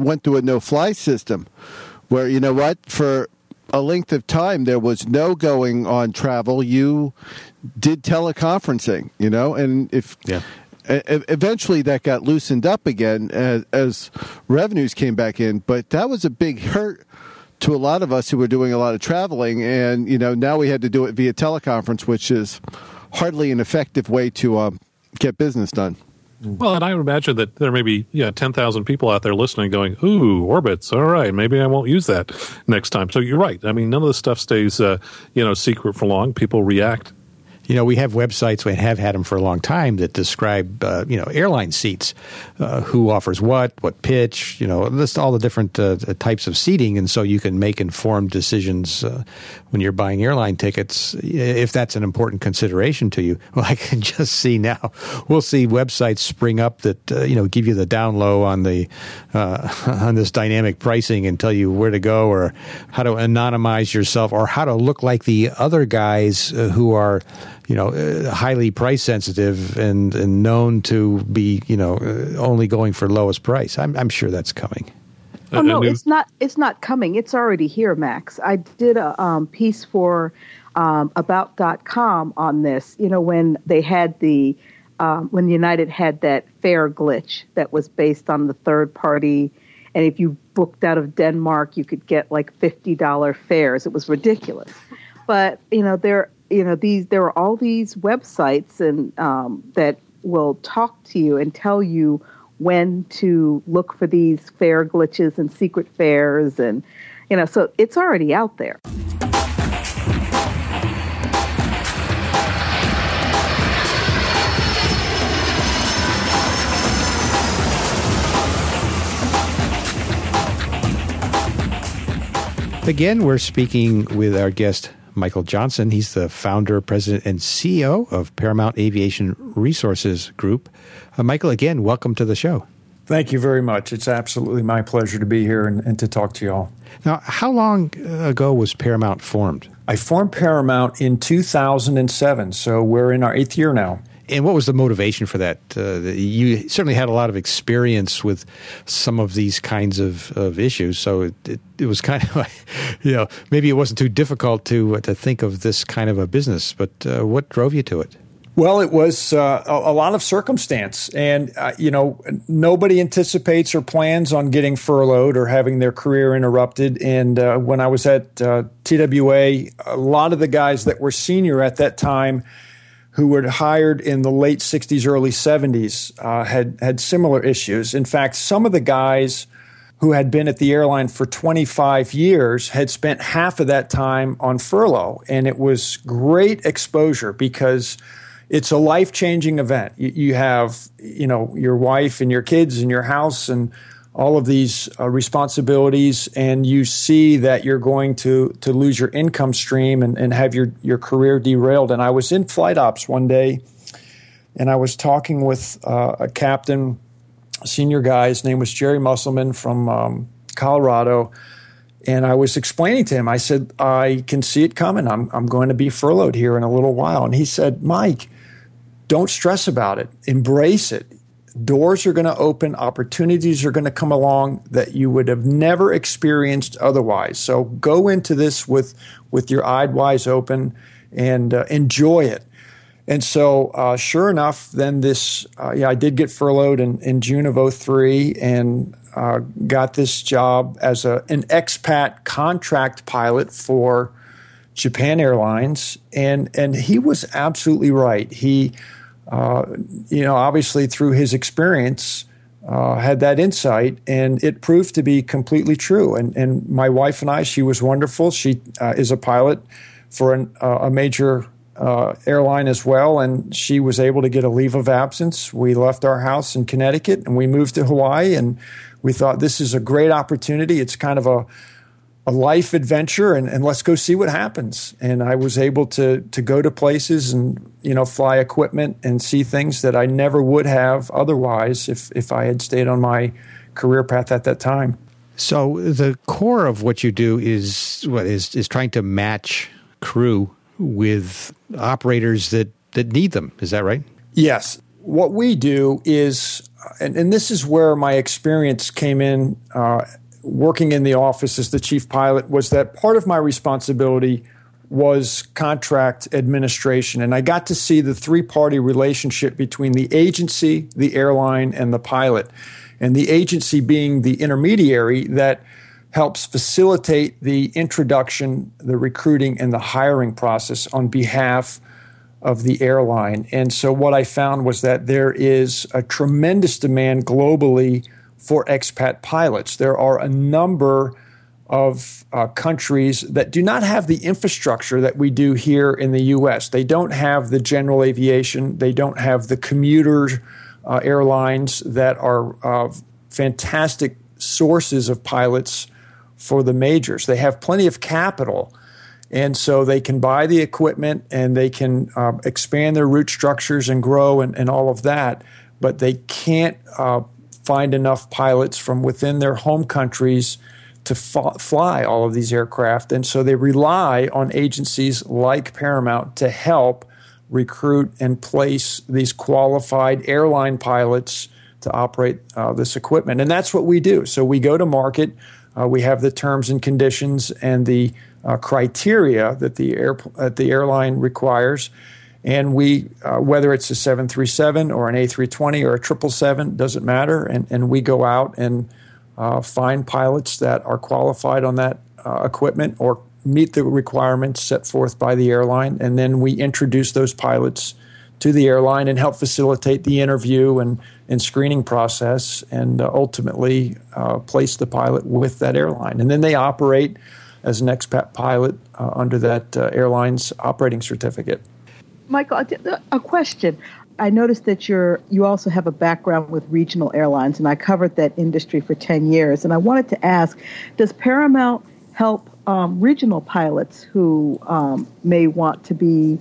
system where, for a length of time, there was no going on travel. You did teleconferencing, and if... Yeah. Eventually, that got loosened up again as revenues came back in. But that was a big hurt to a lot of us who were doing a lot of traveling. And, now we had to do it via teleconference, which is hardly an effective way to get business done. Well, and I would imagine that there may be 10,000 people out there listening going, ooh, Orbitz, all right, maybe I won't use that next time. So you're right. I mean, none of this stuff stays, secret for long. People react. We have websites, we have had them for a long time, that describe, airline seats, who offers what pitch, list all the different types of seating. And so you can make informed decisions when you're buying airline tickets, if that's an important consideration to you. Well, I can just see now, we'll see websites spring up that, give you the down low on the on this dynamic pricing and tell you where to go or how to anonymize yourself or how to look like the other guys who are highly price sensitive and known to be, only going for lowest price. I'm sure that's coming. Oh no, it's not. It's not coming. It's already here, Max. I did a piece for About.com on this. When they had when United had that fare glitch that was based on the third party, and if you booked out of Denmark, you could get like $50 fares. It was ridiculous. But there are all these websites and that will talk to you and tell you when to look for these fare glitches and secret fares, and so it's already out there. Again, we're speaking with our guest, Michael Johnson. He's the founder, president, and CEO of Paramount Aviation Resources Group. Michael, again, welcome to the show. Thank you very much. It's absolutely my pleasure to be here and to talk to you all. Now, how long ago was Paramount formed? I formed Paramount in 2007, so we're in our 8th year now. And what was the motivation for that? You certainly had a lot of experience with some of these kinds of issues, so it was kind of like, maybe it wasn't too difficult to think of this kind of a business. But what drove you to it? Well, it was a lot of circumstance, and nobody anticipates or plans on getting furloughed or having their career interrupted. And when I was at TWA, a lot of the guys that were senior at that time, who were hired in the late 60s, early 70s, had similar issues. In fact, some of the guys who had been at the airline for 25 years had spent half of that time on furlough. And it was great exposure because it's a life-changing event. You have, your wife and your kids and your house and all of these responsibilities, and you see that you're going to lose your income stream and have your career derailed. And I was in flight ops one day, and I was talking with a captain, a senior guy. His name was Jerry Musselman from Colorado, and I was explaining to him, I said, I can see it coming. I'm going to be furloughed here in a little while. And he said, Mike, don't stress about it. Embrace it. Doors are going to open, opportunities are going to come along that you would have never experienced otherwise. So go into this with your eyes wide open and enjoy it. And so sure enough, then I did get furloughed in June of 2003 and got this job as an expat contract pilot for Japan Airlines. And he was absolutely right. He obviously through his experience, had that insight, and it proved to be completely true. And my wife and I, she was wonderful. She is a pilot for a major airline as well, and she was able to get a leave of absence. We left our house in Connecticut, and we moved to Hawaii, and we thought this is a great opportunity. It's kind of a life adventure, and let's go see what happens. And I was able to go to places and, fly equipment and see things that I never would have otherwise if I had stayed on my career path at that time. So the core of what you do is trying to match crew with operators that need them. Is that right? Yes. What we do is, and this is where my experience came in, working in the office as the chief pilot, was that part of my responsibility was contract administration. And I got to see the three-party relationship between the agency, the airline, and the pilot. And the agency being the intermediary that helps facilitate the introduction, the recruiting, and the hiring process on behalf of the airline. And so what I found was that there is a tremendous demand globally for expat pilots. There are a number of countries that do not have the infrastructure that we do here in the U.S. They don't have the general aviation. They don't have the commuter airlines that are fantastic sources of pilots for the majors. They have plenty of capital, and so they can buy the equipment and they can expand their route structures and grow and all of that, but they can't find enough pilots from within their home countries to fly all of these aircraft. And so they rely on agencies like Paramount to help recruit and place these qualified airline pilots to operate this equipment. And that's what we do. So we go to market. We have the terms and conditions and the criteria that the airline requires. And we, whether it's a 737 or an A320 or a 777, doesn't matter. And we go out and find pilots that are qualified on that equipment or meet the requirements set forth by the airline. And then we introduce those pilots to the airline and help facilitate the interview and screening process, and ultimately place the pilot with that airline. And then they operate as an expat pilot under that airline's operating certificate. Michael, a question. I noticed that you also have a background with regional airlines, and I covered that industry for 10 years. And I wanted to ask, does Paramount help regional pilots who may want to become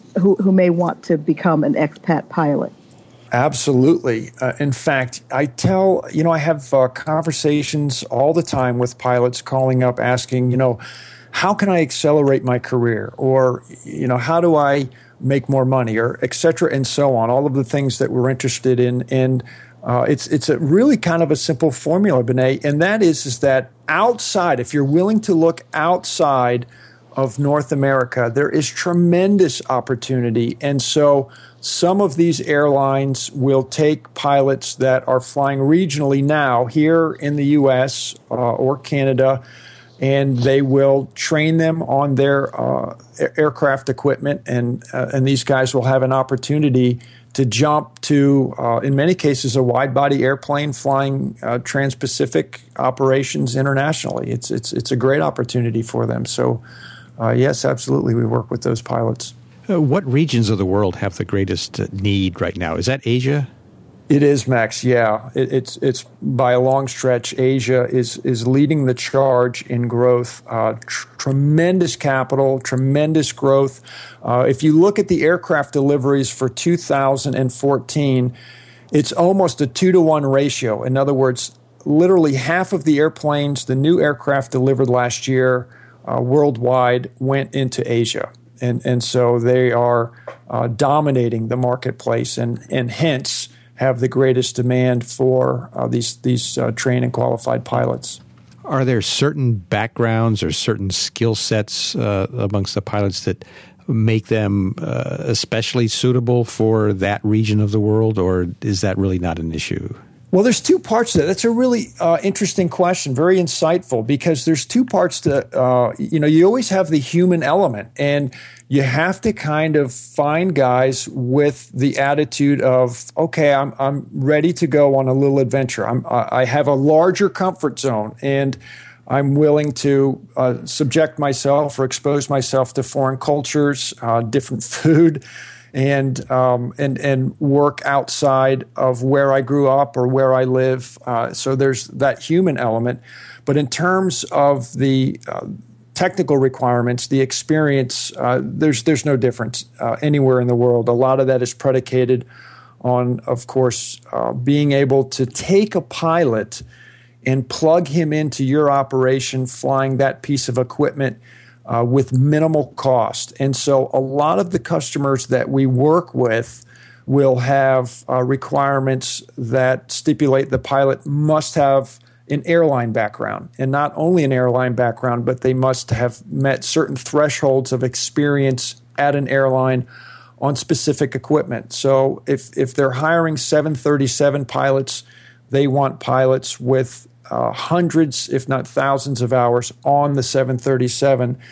an expat pilot? Absolutely. In fact, I have conversations all the time with pilots calling up asking, how can I accelerate my career? Or, how do I make more money, or et cetera, and so on, all of the things that we're interested in. And it's a really kind of a simple formula, Benet, and that is that outside, if you're willing to look outside of North America, there is tremendous opportunity. And so some of these airlines will take pilots that are flying regionally now here in the U.S. Or Canada, and they will train them on their aircraft equipment, and these guys will have an opportunity to jump to, in many cases, a wide-body airplane flying trans-Pacific operations internationally. It's a great opportunity for them. So, yes, absolutely, we work with those pilots. What regions of the world have the greatest need right now? Is that Asia? It is, Max. Yeah, it's by a long stretch. Asia is leading the charge in growth. Tremendous capital, tremendous growth. If you look at the aircraft deliveries for 2014, it's almost a 2-to-1 ratio. In other words, literally half of the airplanes, the new aircraft delivered last year worldwide, went into Asia. And so they are dominating the marketplace, and hence have the greatest demand for these trained and qualified pilots. Are there certain backgrounds or certain skill sets amongst the pilots that make them especially suitable for that region of the world, or is that really not an issue? Well, there's two parts to that. That's a really interesting question, very insightful, because there's two parts to, you always have the human element, and you have to kind of find guys with the attitude of, okay, I'm ready to go on a little adventure. I have a larger comfort zone, and I'm willing to subject myself or expose myself to foreign cultures, different food, and work outside of where I grew up or where I live. So there's that human element. But in terms of the technical requirements, the experience, there's no difference anywhere in the world. A lot of that is predicated on, of course, being able to take a pilot and plug him into your operation flying that piece of equipment with minimal cost. And so a lot of the customers that we work with will have requirements that stipulate the pilot must have an airline background, and not only an airline background, but they must have met certain thresholds of experience at an airline on specific equipment. So if they're hiring 737 pilots, they want pilots with hundreds, if not thousands of hours on the 737.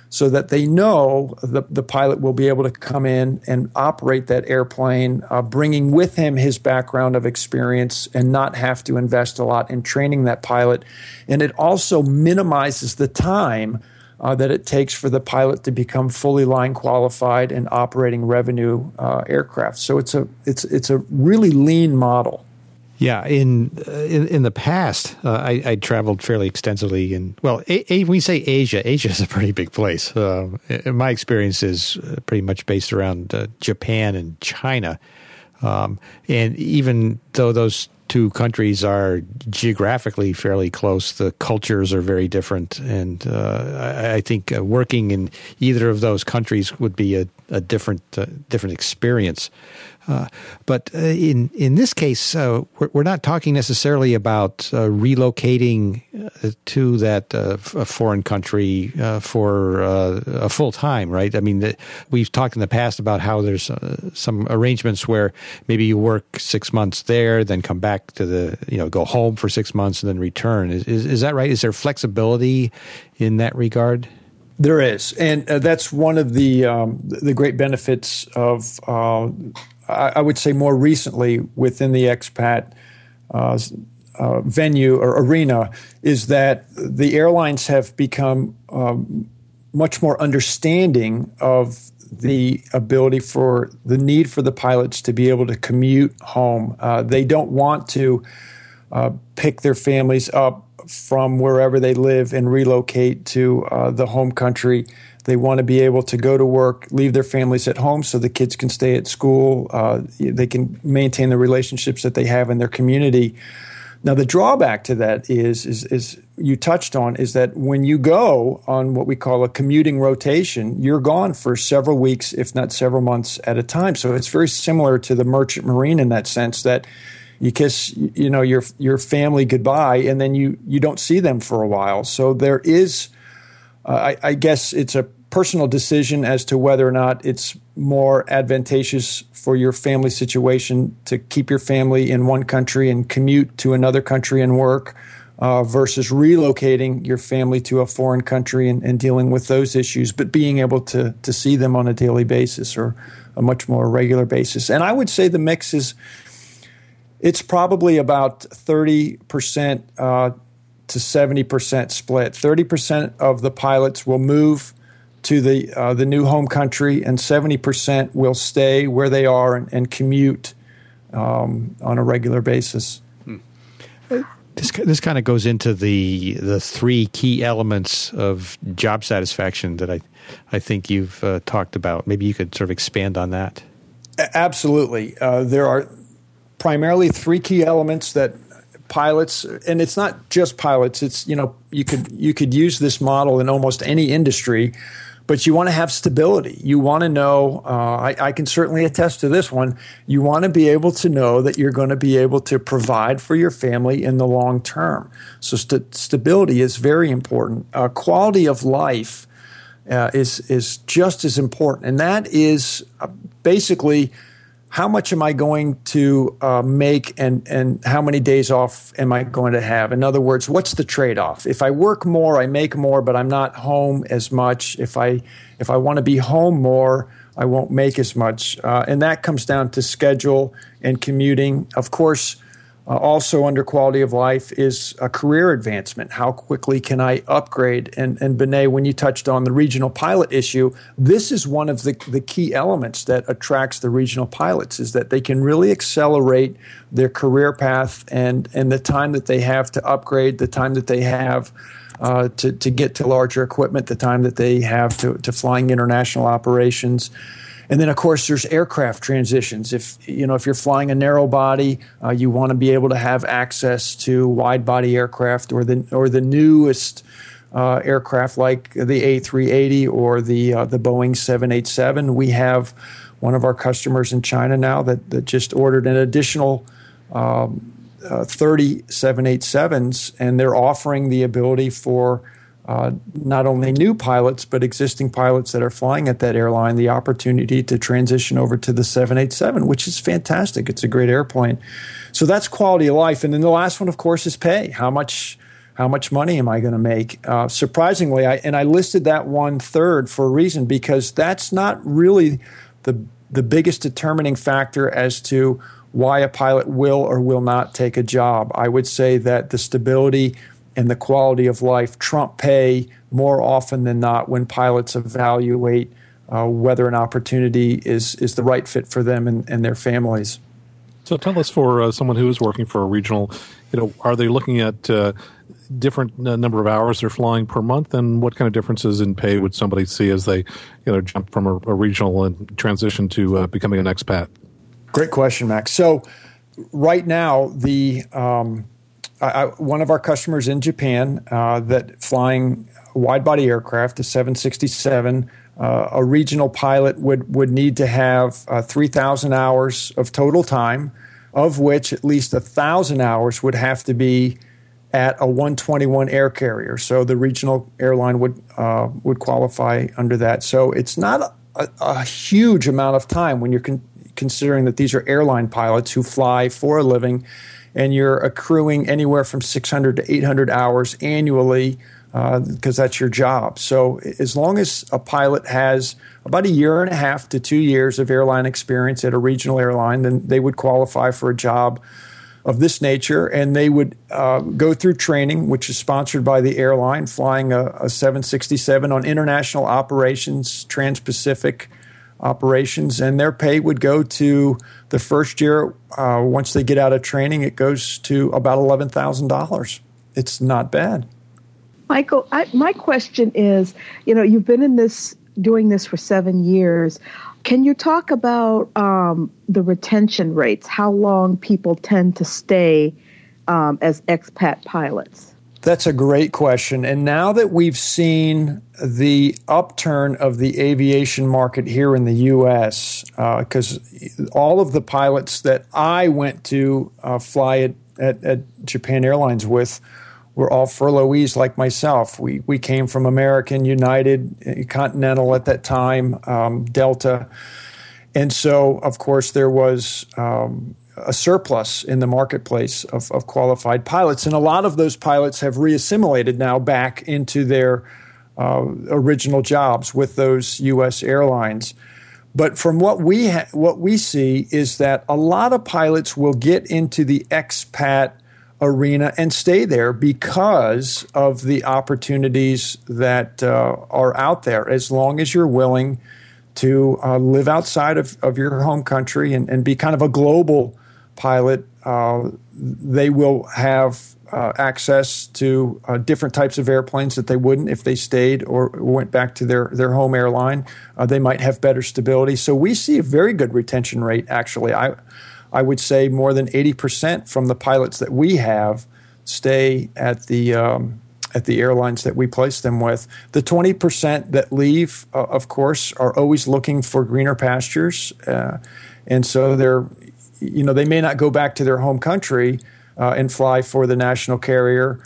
so that they know the pilot will be able to come in and operate that airplane, bringing with him his background of experience and not have to invest a lot in training that pilot. And it also minimizes the time that it takes for the pilot to become fully line qualified and operating revenue aircraft. So it's a really lean model. Yeah, in the past, I traveled fairly extensively when we say Asia, Asia is a pretty big place. My experience is pretty much based around Japan and China, and even though those two countries are geographically fairly close, the cultures are very different, and I think working in either of those countries would be a different experience. But in this case, we're not talking necessarily about relocating to that a foreign country for a full time, right? I mean, we've talked in the past about how there's some arrangements where maybe you work 6 months there, then come back to go home for 6 months and then return. Is that right? Is there flexibility in that regard? There is, and that's one of the great benefits of. I would say more recently within the expat venue or arena is that the airlines have become much more understanding of the ability for the need for the pilots to be able to commute home. They don't want to pick their families up from wherever they live and relocate to the home country. They want to be able to go to work, leave their families at home so the kids can stay at school. They can maintain the relationships that they have in their community. Now, the drawback to that is you touched on, is that when you go on what we call a commuting rotation, you're gone for several weeks, if not several months at a time. So it's very similar to the merchant marine in that sense that you kiss, your family goodbye, and then you don't see them for a while. So there is, I guess, it's a personal decision as to whether or not it's more advantageous for your family situation to keep your family in one country and commute to another country and work versus relocating your family to a foreign country and dealing with those issues, but being able to see them on a daily basis or a much more regular basis. And I would say the mix it's probably about 30% to 70% split. 30% of the pilots will move to the new home country, and 70% will stay where they are and commute on a regular basis. This kind of goes into the three key elements of job satisfaction that I think you've talked about. Maybe you could sort of expand on that. Absolutely. There are primarily three key elements that pilots, and it's not just pilots. It's you could use this model in almost any industry, but you want to have stability. You want to know. I can certainly attest to this one. You want to be able to know that you're going to be able to provide for your family in the long term. So stability is very important. Quality of life is just as important, and that is basically, how much am I going to make and how many days off am I going to have? In other words, what's the trade-off? If I work more, I make more, but I'm not home as much. If I want to be home more, I won't make as much. And that comes down to schedule and commuting. Of course, also under quality of life is a career advancement. How quickly can I upgrade? And Benet, when you touched on the regional pilot issue, this is one of the key elements that attracts the regional pilots, is that they can really accelerate their career path and the time that they have to upgrade, the time that they have to get to larger equipment, the time that they have to flying international operations. And then, of course, there's aircraft transitions. If you're flying a narrow body, you want to be able to have access to wide body aircraft or the newest aircraft like the A380 or the Boeing 787. We have one of our customers in China now that just ordered an additional 30 787s, and they're offering the ability for not only new pilots, but existing pilots that are flying at that airline, the opportunity to transition over to the 787, which is fantastic. It's a great airplane. So that's quality of life. And then the last one, of course, is pay. How much How much money am I going to make? Surprisingly, I listed that 1/3 for a reason, because that's not really the biggest determining factor as to why a pilot will or will not take a job. I would say that the stability and the quality of life trump pay more often than not when pilots evaluate whether an opportunity is the right fit for them and their families. So tell us, for someone who is working for a regional, are they looking at different number of hours they're flying per month, and what kind of differences in pay would somebody see as they jump from a regional and transition to becoming an expat? Great question, Max. So right now, one of our customers in Japan that flying wide-body aircraft, the 767, a regional pilot would need to have 3,000 hours of total time, of which at least 1,000 hours would have to be at a 121 air carrier. So the regional airline would qualify under that. So it's not a huge amount of time when you're considering that these are airline pilots who fly for a living, and you're accruing anywhere from 600 to 800 hours annually because that's your job. So as long as a pilot has about 1.5 to 2 years of airline experience at a regional airline, then they would qualify for a job of this nature, and they would go through training, which is sponsored by the airline, flying a 767 on international operations, trans-Pacific operations, and their pay would go to the first year. Once they get out of training, it goes to about $11,000. It's not bad. Michael, my question is, you've been doing this for 7 years. Can you talk about the retention rates, how long people tend to stay as expat pilots? That's a great question. And now that we've seen the upturn of the aviation market here in the U.S., because all of the pilots that I went to fly at Japan Airlines with were all furloughees like myself. We came from American, United, Continental at that time, Delta. And so, of course, there was a surplus in the marketplace of qualified pilots. And a lot of those pilots have reassimilated now back into their original jobs with those U.S. airlines. But from what we see is that a lot of pilots will get into the expat arena and stay there because of the opportunities that are out there, as long as you're willing to live outside of your home country and be kind of a global pilot. They will have access to different types of airplanes that they wouldn't if they stayed or went back to their home airline. They might have better stability. So we see a very good retention rate, actually. I would say more than 80% from the pilots that we have stay at the airlines that we place them with. The 20% that leave, of course, are always looking for greener pastures, and so they may not go back to their home country and fly for the national carrier.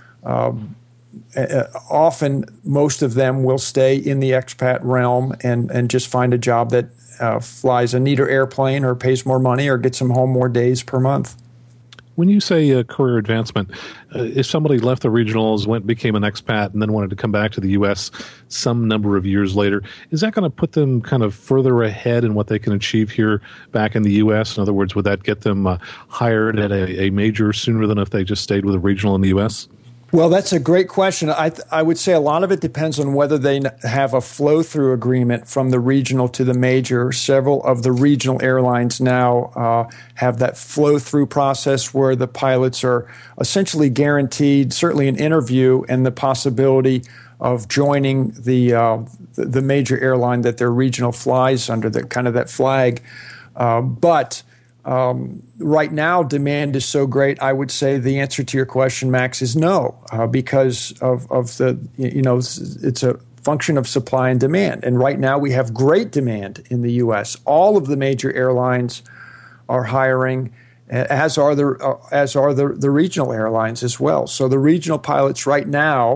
Often, most of them will stay in the expat realm and just find a job that flies a neater airplane or pays more money or gets them home more days per month. When you say career advancement, if somebody left the regionals, became an expat, and then wanted to come back to the U.S. some number of years later, is that going to put them kind of further ahead in what they can achieve here back in the U.S.? In other words, would that get them hired at a major sooner than if they just stayed with a regional in the U.S.? Well, that's a great question. I would say a lot of it depends on whether they have a flow-through agreement from the regional to the major. Several of the regional airlines now have that flow-through process where the pilots are essentially guaranteed, certainly an interview and the possibility of joining the major airline that their regional flies under, the kind of that flag. But right now, demand is so great. I would say the answer to your question, Max, is no, because of the, it's a function of supply and demand. And right now we have great demand in the U.S. All of the major airlines are hiring, as are the regional airlines as well. So the regional pilots right now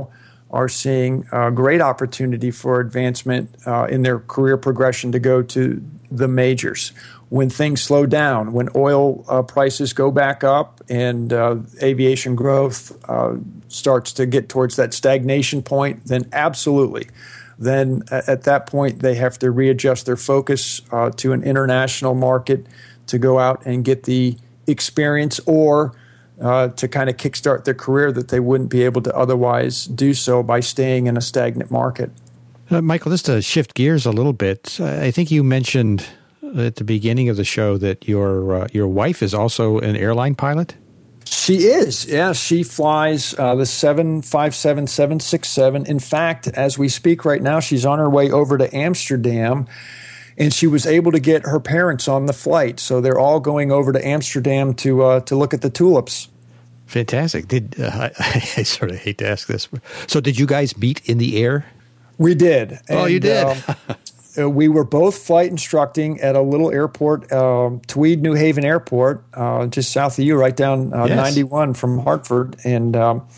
are seeing a great opportunity for advancement in their career progression to go to the majors. When things slow down, when oil prices go back up and aviation growth starts to get towards that stagnation point, then absolutely. Then at that point, they have to readjust their focus to an international market to go out and get the experience or to kind of kickstart their career that they wouldn't be able to otherwise do so by staying in a stagnant market. Michael, just to shift gears a little bit, I think you mentioned at the beginning of the show that your wife is also an airline pilot? She is, yeah. She flies the 757, 767. In fact, as we speak right now, she's on her way over to Amsterdam, and she was able to get her parents on the flight. So they're all going over to Amsterdam to look at the tulips. Fantastic. I sort of hate to ask this. So did you guys meet in the air? We did. Oh, you did? We were both flight instructing at a little airport, Tweed, New Haven Airport, just south of you, right down 91 from Hartford. And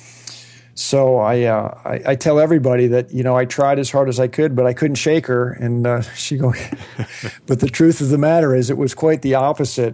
so I tell everybody that, I tried as hard as I could, but I couldn't shake her. And she goes, but the truth of the matter is it was quite the opposite.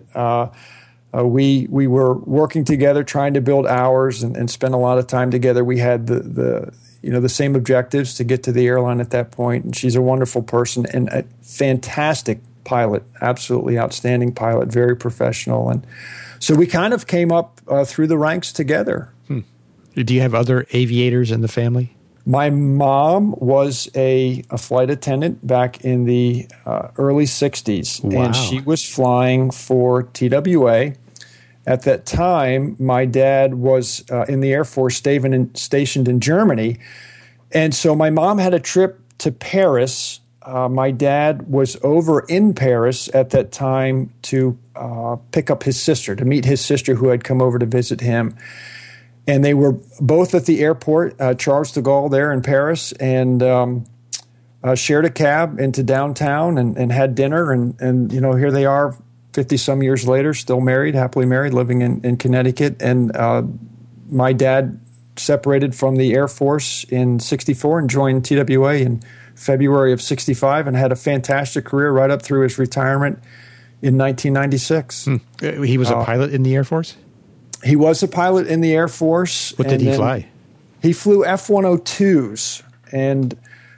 We were working together, trying to build hours and spend a lot of time together. We had the same objectives to get to the airline at that point. And she's a wonderful person and a fantastic pilot, absolutely outstanding pilot, very professional. And so we kind of came up through the ranks together. Do you have other aviators in the family? My mom was a flight attendant back in the early 60s. Wow. And she was flying for TWA. At that time, my dad was in the Air Force stationed in Germany. And so my mom had a trip to Paris. My dad was over in Paris at that time to pick up his sister, to meet his sister who had come over to visit him. And they were both at the airport, Charles de Gaulle there in Paris, and shared a cab into downtown and had dinner. And here they are 50-some years later, still married, happily married, living in Connecticut. And my dad separated from the Air Force in 64 and joined TWA in February of 65 and had a fantastic career right up through his retirement in 1996. He was a pilot in the Air Force? He was a pilot in the Air Force. What did he fly? He flew F-102s. And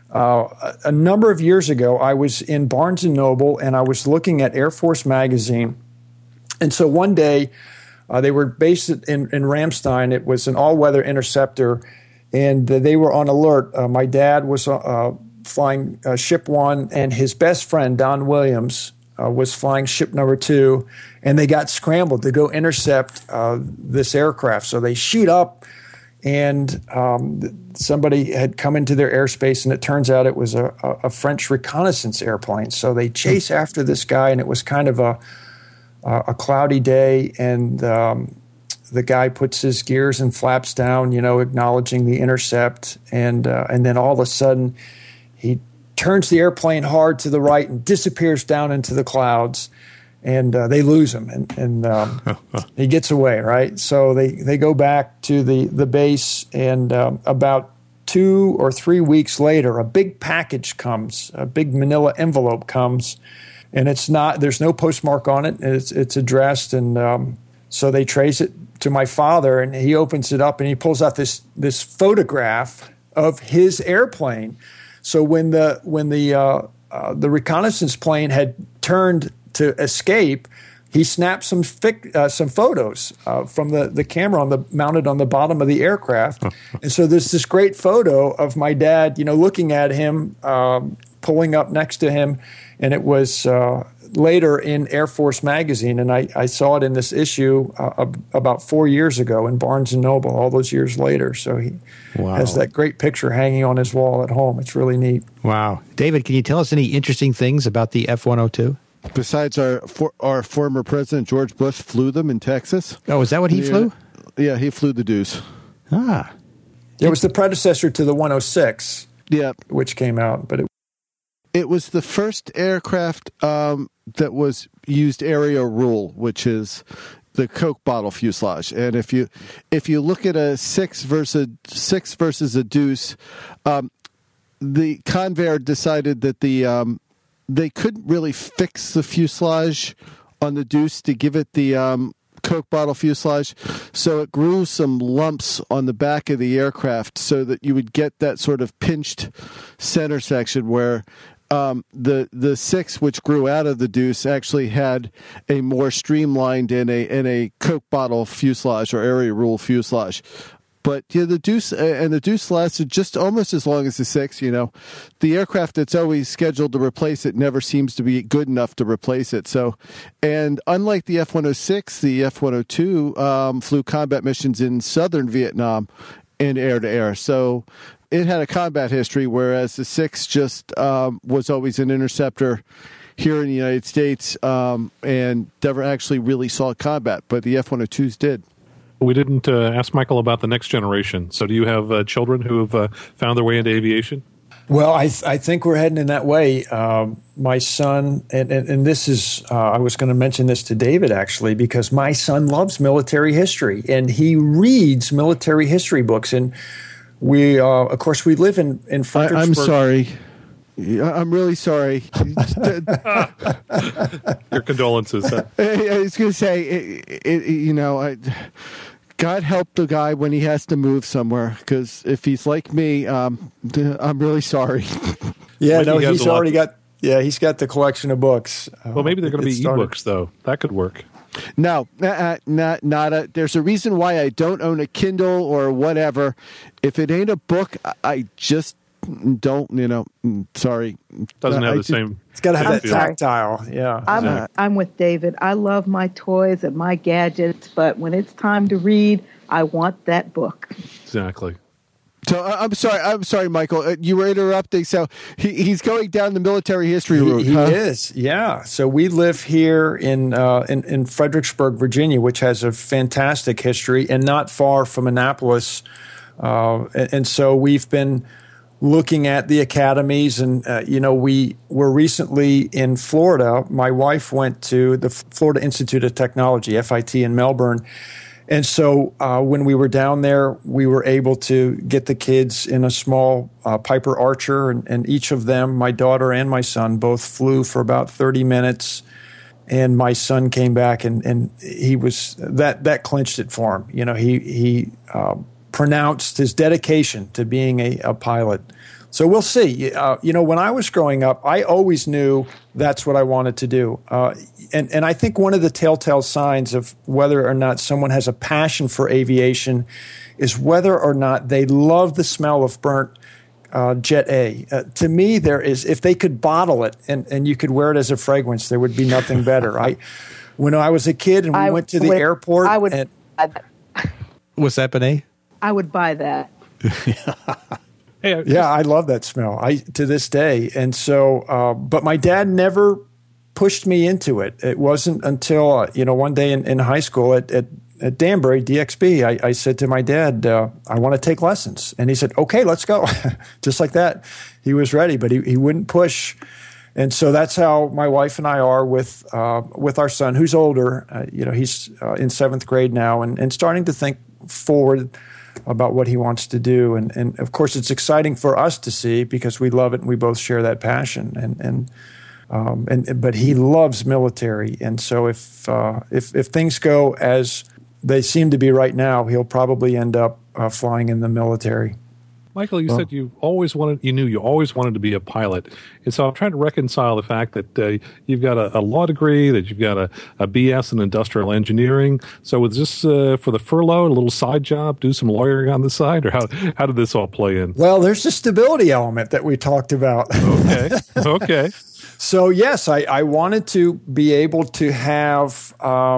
a number of years ago, I was in Barnes & Noble, and I was looking at Air Force magazine. And so one day, they were based in Ramstein. It was an all-weather interceptor, and they were on alert. My dad was flying Ship 1, and his best friend, Don Williams, was flying Ship number 2, and they got scrambled to go intercept this aircraft. So they shoot up, and somebody had come into their airspace, and it turns out it was a French reconnaissance airplane. So they chase after this guy, and it was kind of a cloudy day, and the guy puts his gears and flaps down, acknowledging the intercept, and then all of a sudden he turns the airplane hard to the right and disappears down into the clouds, and they lose him, and he gets away, right? So they go back to the base, and about 2 or 3 weeks later, a big package comes, a big manila envelope comes, and there's no postmark on it, and it's addressed, and so they trace it to my father, and he opens it up, and he pulls out this photograph of his airplane. So when the reconnaissance plane had turned to escape, he snapped some photos from the camera mounted on the bottom of the aircraft, and so there's this great photo of my dad, looking at him, pulling up next to him, and it was later in Air Force magazine, and I saw it in this issue about 4 years ago in Barnes & Noble, all those years later. So he has that great picture hanging on his wall at home. It's really neat. Wow. David, can you tell us any interesting things about the F-102? Besides our former president, George Bush, flew them in Texas. Oh, is that what he flew? Yeah, he flew the Deuce. Ah. It was the predecessor to the 106, which came out, but it was the first aircraft that was used area rule, which is the Coke bottle fuselage. And if you look at a six versus a deuce, the Convair decided that they couldn't really fix the fuselage on the deuce to give it the Coke bottle fuselage, so it grew some lumps on the back of the aircraft so that you would get that sort of pinched center section where the six, which grew out of the deuce, actually had a more streamlined and a Coke bottle fuselage or area rule fuselage. But yeah, the deuce lasted just almost as long as the six. The aircraft that's always scheduled to replace it never seems to be good enough to replace it. So, and unlike the F-106, the F-102 flew combat missions in southern Vietnam in air-to-air. So it had a combat history, whereas the six just was always an interceptor here in the United States and never actually really saw combat. But the F-102s did. We didn't ask Michael about the next generation. So do you have children who have found their way into aviation? Well, I think we're heading in that way. My son, and this is, I was going to mention this to David, actually, because my son loves military history, and he reads military history books. And we, of course, we live in Fredericksburg. I'm sorry. I'm really sorry. Your condolences. I was going to say, God help the guy when he has to move somewhere, because if he's like me, I'm really sorry. Yeah, no, he's already got. Yeah, he's got the collection of books. Well, maybe they're going to be ebooks, though. That could work. No, there's a reason why I don't own a Kindle or whatever. If it ain't a book, I just don't. Sorry, doesn't have the same. It's got to have that tactile. Yeah, I'm with David. I love my toys and my gadgets, but when it's time to read, I want that book. Exactly. So I'm sorry, Michael. You were interrupting. So he's going down the military history route. He is, yeah. So we live here in Fredericksburg, Virginia, which has a fantastic history, and not far from Annapolis. And so we've been looking at the academies, and we were recently in Florida. My wife went to the Florida Institute of Technology, FIT, in Melbourne. And so when we were down there, we were able to get the kids in a small Piper Archer, and each of them, my daughter and my son, both flew for about 30 minutes. And my son came back, and he was that clinched it for him. He pronounced his dedication to being a pilot. So we'll see. When I was growing up, I always knew that's what I wanted to do. And I think one of the telltale signs of whether or not someone has a passion for aviation is whether or not they love the smell of burnt Jet A. To me, there is, if they could bottle it and you could wear it as a fragrance, there would be nothing better. When I was a kid and we went to the airport. I would buy that. What's that, Benet? I would buy that. Yeah, I love that smell to this day. And so, but my dad never pushed me into it. It wasn't until, one day in high school at Danbury, DXB, I said to my dad, I want to take lessons. And he said, okay, let's go. Just like that. He was ready, but he wouldn't push. And so that's how my wife and I are with our son, who's older. He's in 7th grade now and starting to think forward about what he wants to do. And of course, it's exciting for us to see because we love it and we both share that passion. But he loves military. And so if things go as they seem to be right now, he'll probably end up flying in the military. Michael, you said you knew you always wanted to be a pilot. And so I'm trying to reconcile the fact that you've got a law degree, that you've got a BS in industrial engineering. So was this for the furlough, a little side job, do some lawyering on the side, or how did this all play in? Well, there's the stability element that we talked about. Okay. So yes, I wanted to be able to have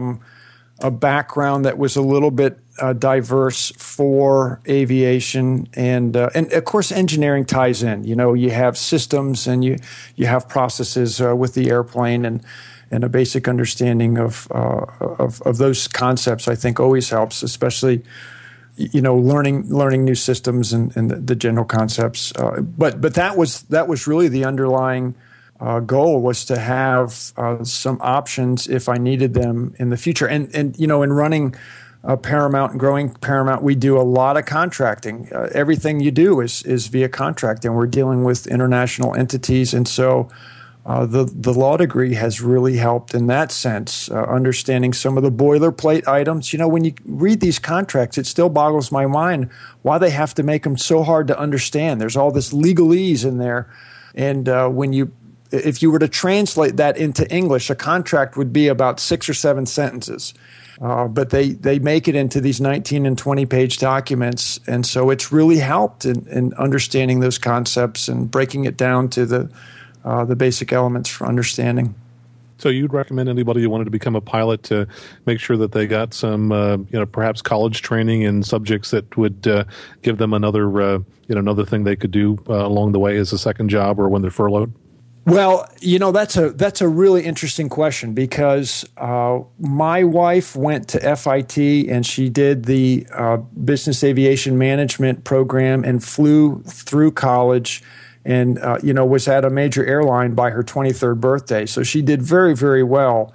a background that was a little bit diverse for aviation, and of course engineering ties in. You have systems and you have processes with the airplane, and a basic understanding of those concepts I think always helps, especially learning new systems and the general concepts. But that was really the underlying goal was to have some options if I needed them in the future. And in running Paramount and growing Paramount, we do a lot of contracting. Everything you do is via contracting. We're dealing with international entities, and so the law degree has really helped in that sense, understanding some of the boilerplate items. When you read these contracts, it still boggles my mind why they have to make them so hard to understand. There's all this legalese in there, and if you were to translate that into English, a contract would be about 6 or 7 sentences. But they make it into these 19 and 20-page documents, and so it's really helped in understanding those concepts and breaking it down to the basic elements for understanding. So you'd recommend anybody who wanted to become a pilot to make sure that they got some, perhaps college training in subjects that would give them another thing they could do along the way as a second job or when they're furloughed? Well, that's a really interesting question because my wife went to FIT and she did the business aviation management program and flew through college and was at a major airline by her 23rd birthday. So she did very, very well,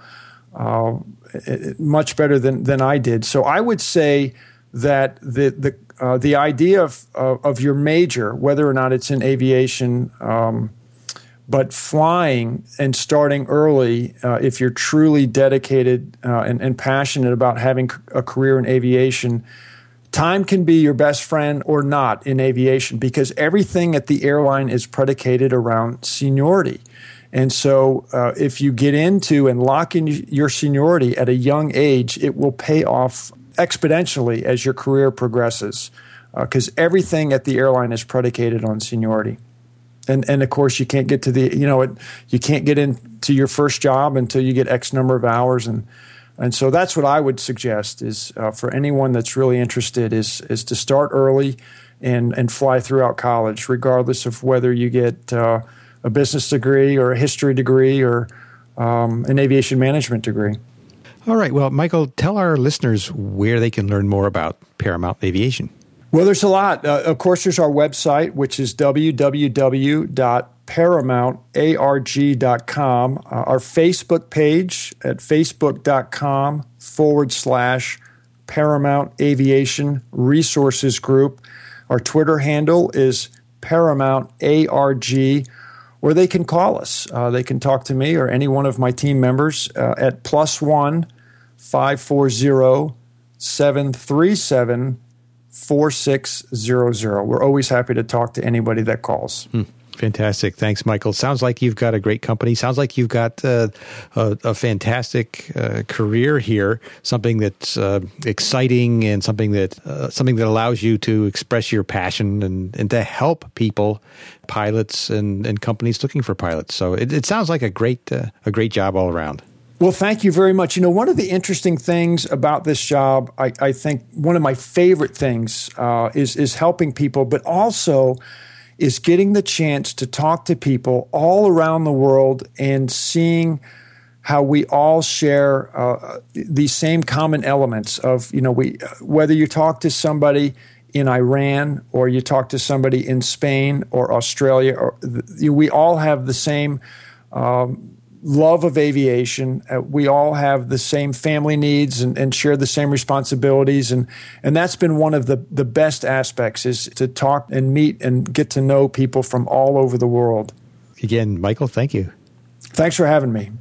much better than I did. So I would say that the idea of your major, whether or not it's in aviation, but flying and starting early, if you're truly dedicated and passionate about having a career in aviation, time can be your best friend or not in aviation because everything at the airline is predicated around seniority. And so if you get into and lock in your seniority at a young age, it will pay off exponentially as your career progresses because everything at the airline is predicated on seniority. And of course, you can't get to you can't get into your first job until you get X number of hours, and so that's what I would suggest is for anyone that's really interested is to start early and fly throughout college, regardless of whether you get a business degree or a history degree or an aviation management degree. All right. Well, Michael, tell our listeners where they can learn more about Paramount Aviation. Well, there's a lot. Of course, there's our website, which is www.paramountarg.com. Our Facebook page at facebook.com/Paramount Aviation Resources Group. Our Twitter handle is Paramount ARG, or they can call us. They can talk to me or any one of my team members at +1 540 737 4600. We're always happy to talk to anybody that calls. Fantastic. Thanks, Michael. Sounds like you've got a great company. Sounds like you've got a fantastic career here, something that's exciting and something that allows you to express your passion and to help people, pilots and companies looking for pilots. So it sounds like a great job all around. Well, thank you very much. One of the interesting things about this job, I think one of my favorite things is helping people, but also is getting the chance to talk to people all around the world and seeing how we all share these same common elements of, whether you talk to somebody in Iran or you talk to somebody in Spain or Australia, we all have the same love of aviation. We all have the same family needs and share the same responsibilities. And that's been one of the best aspects is to talk and meet and get to know people from all over the world. Again, Michael, thank you. Thanks for having me.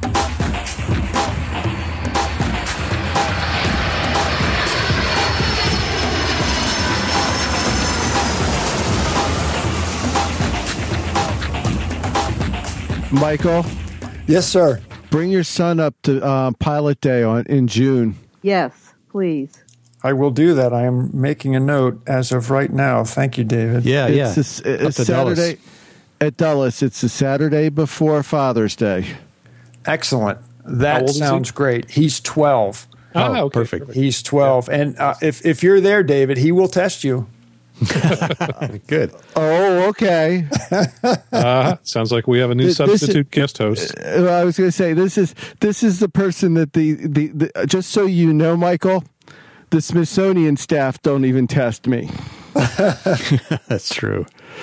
Michael? Yes, sir. Bring your son up to Pilot Day in June. Yes, please. I will do that. I am making a note as of right now. Thank you, David. It's Saturday at Dulles. It's the Saturday before Father's Day. Excellent. That sounds great. He's 12. Oh, okay. Perfect. He's 12. Yeah. And if you're there, David, he will test you. Good. Oh, okay. Sounds like we have a new substitute guest host. I was going to say this is the person that the just so you know, Michael, the Smithsonian staff don't even test me. That's true.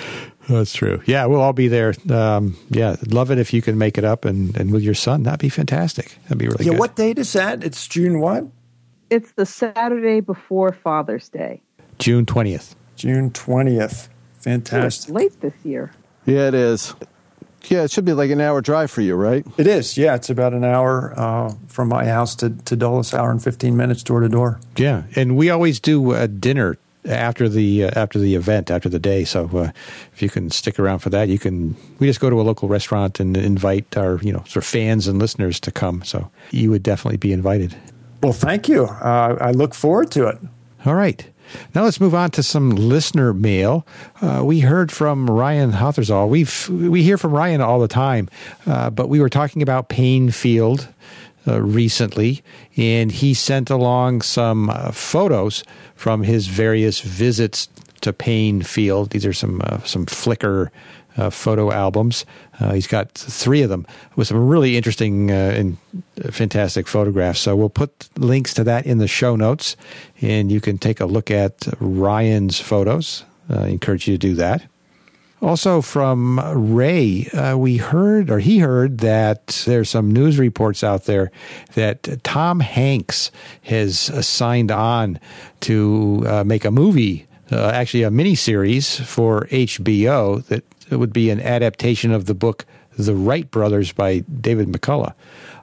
That's true. Yeah, we'll all be there. Yeah, love it if you can make it up and with your son. That'd be fantastic. That'd be really good. What date is that? It's June what? It's the Saturday before Father's Day. June 20th. June 20th. Fantastic. It's late this year. Yeah, it is. Yeah, it should be like an hour drive for you, right? It is. Yeah, it's about an hour from my house to Dulles, hour and 15 minutes door to door. Yeah, and we always do a dinner after the event, after the day. So if you can stick around for that, we just go to a local restaurant and invite our sort of fans and listeners to come. So you would definitely be invited. Well, thank you. I look forward to it. All right. Now let's move on to some listener mail. We heard from Ryan Hotherzall. We hear from Ryan all the time, but we were talking about Payne Field recently, and he sent along some photos from his various visits to Payne Field. These are some Flickr photo albums. He's got 3 of them with some really interesting and fantastic photographs. So we'll put links to that in the show notes, and you can take a look at Ryan's photos. I encourage you to do that. Also from Ray, he heard that there's some news reports out there that Tom Hanks has signed on to make a movie, actually a miniseries for HBO that would be an adaptation of the book The Wright Brothers by David McCullough.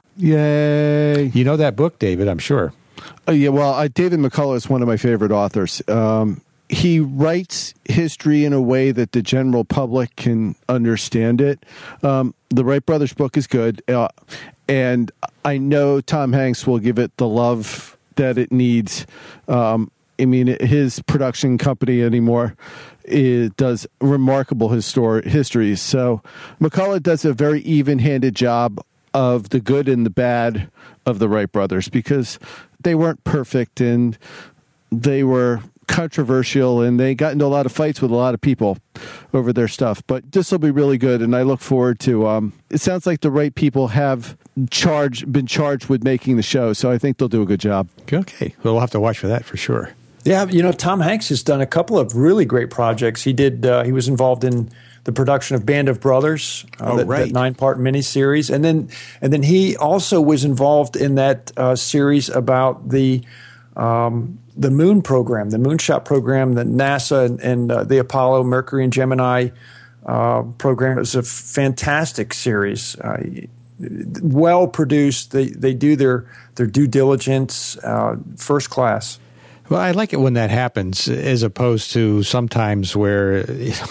Yay. You know that book, David, I'm sure. Yeah, well, David McCullough is one of my favorite authors. He writes history in a way that the general public can understand it. The Wright Brothers book is good, and I know Tom Hanks will give it the love that it needs. His production company anymore does remarkable histories. So McCullough does a very even-handed job of the good and the bad of the Wright brothers, because they weren't perfect and they were controversial and they got into a lot of fights with a lot of people over their stuff. But this will be really good, and I look forward to it sounds like the right people have been charged with making the show, so I think they'll do a good job. Okay. Well, we'll have to watch for that for sure. Yeah, Tom Hanks has done a couple of really great projects. He was involved in the production of Band of Brothers, that 9-part miniseries, and then he also was involved in that series about the moon program, the moonshot program, the NASA and the Apollo, Mercury, and Gemini program. It was a fantastic series, well produced. They do their due diligence, first class. Well, I like it when that happens, as opposed to sometimes where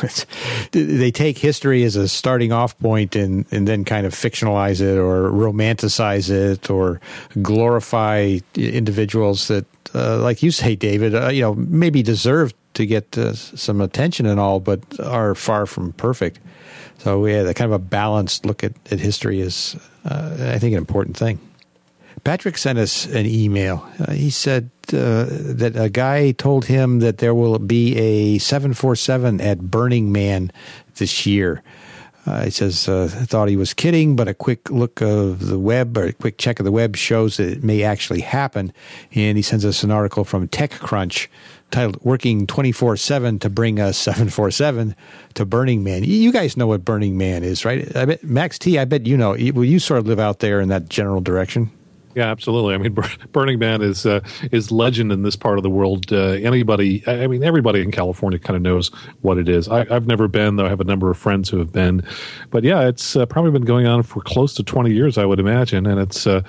they take history as a starting off point and then kind of fictionalize it or romanticize it or glorify individuals that, like you say, David, maybe deserve to get some attention and all, but are far from perfect. So, yeah, that kind of a balanced look at history is, I think, an important thing. Patrick sent us an email. He said that a guy told him that there will be a 747 at Burning Man this year. He says, thought he was kidding, but a quick look of the web or a quick check of the web shows that it may actually happen. And he sends us an article from TechCrunch titled "Working 24/7 to Bring a 747 to Burning Man." You guys know what Burning Man is, right? I bet, Max T, I bet you know. Will you sort of live out there in that general direction? Yeah, absolutely. I mean, Burning Man is legend in this part of the world. Everybody in California kind of knows what it is. I've never been, though I have a number of friends who have been. But yeah, it's probably been going on for close to 20 years, I would imagine. And it's a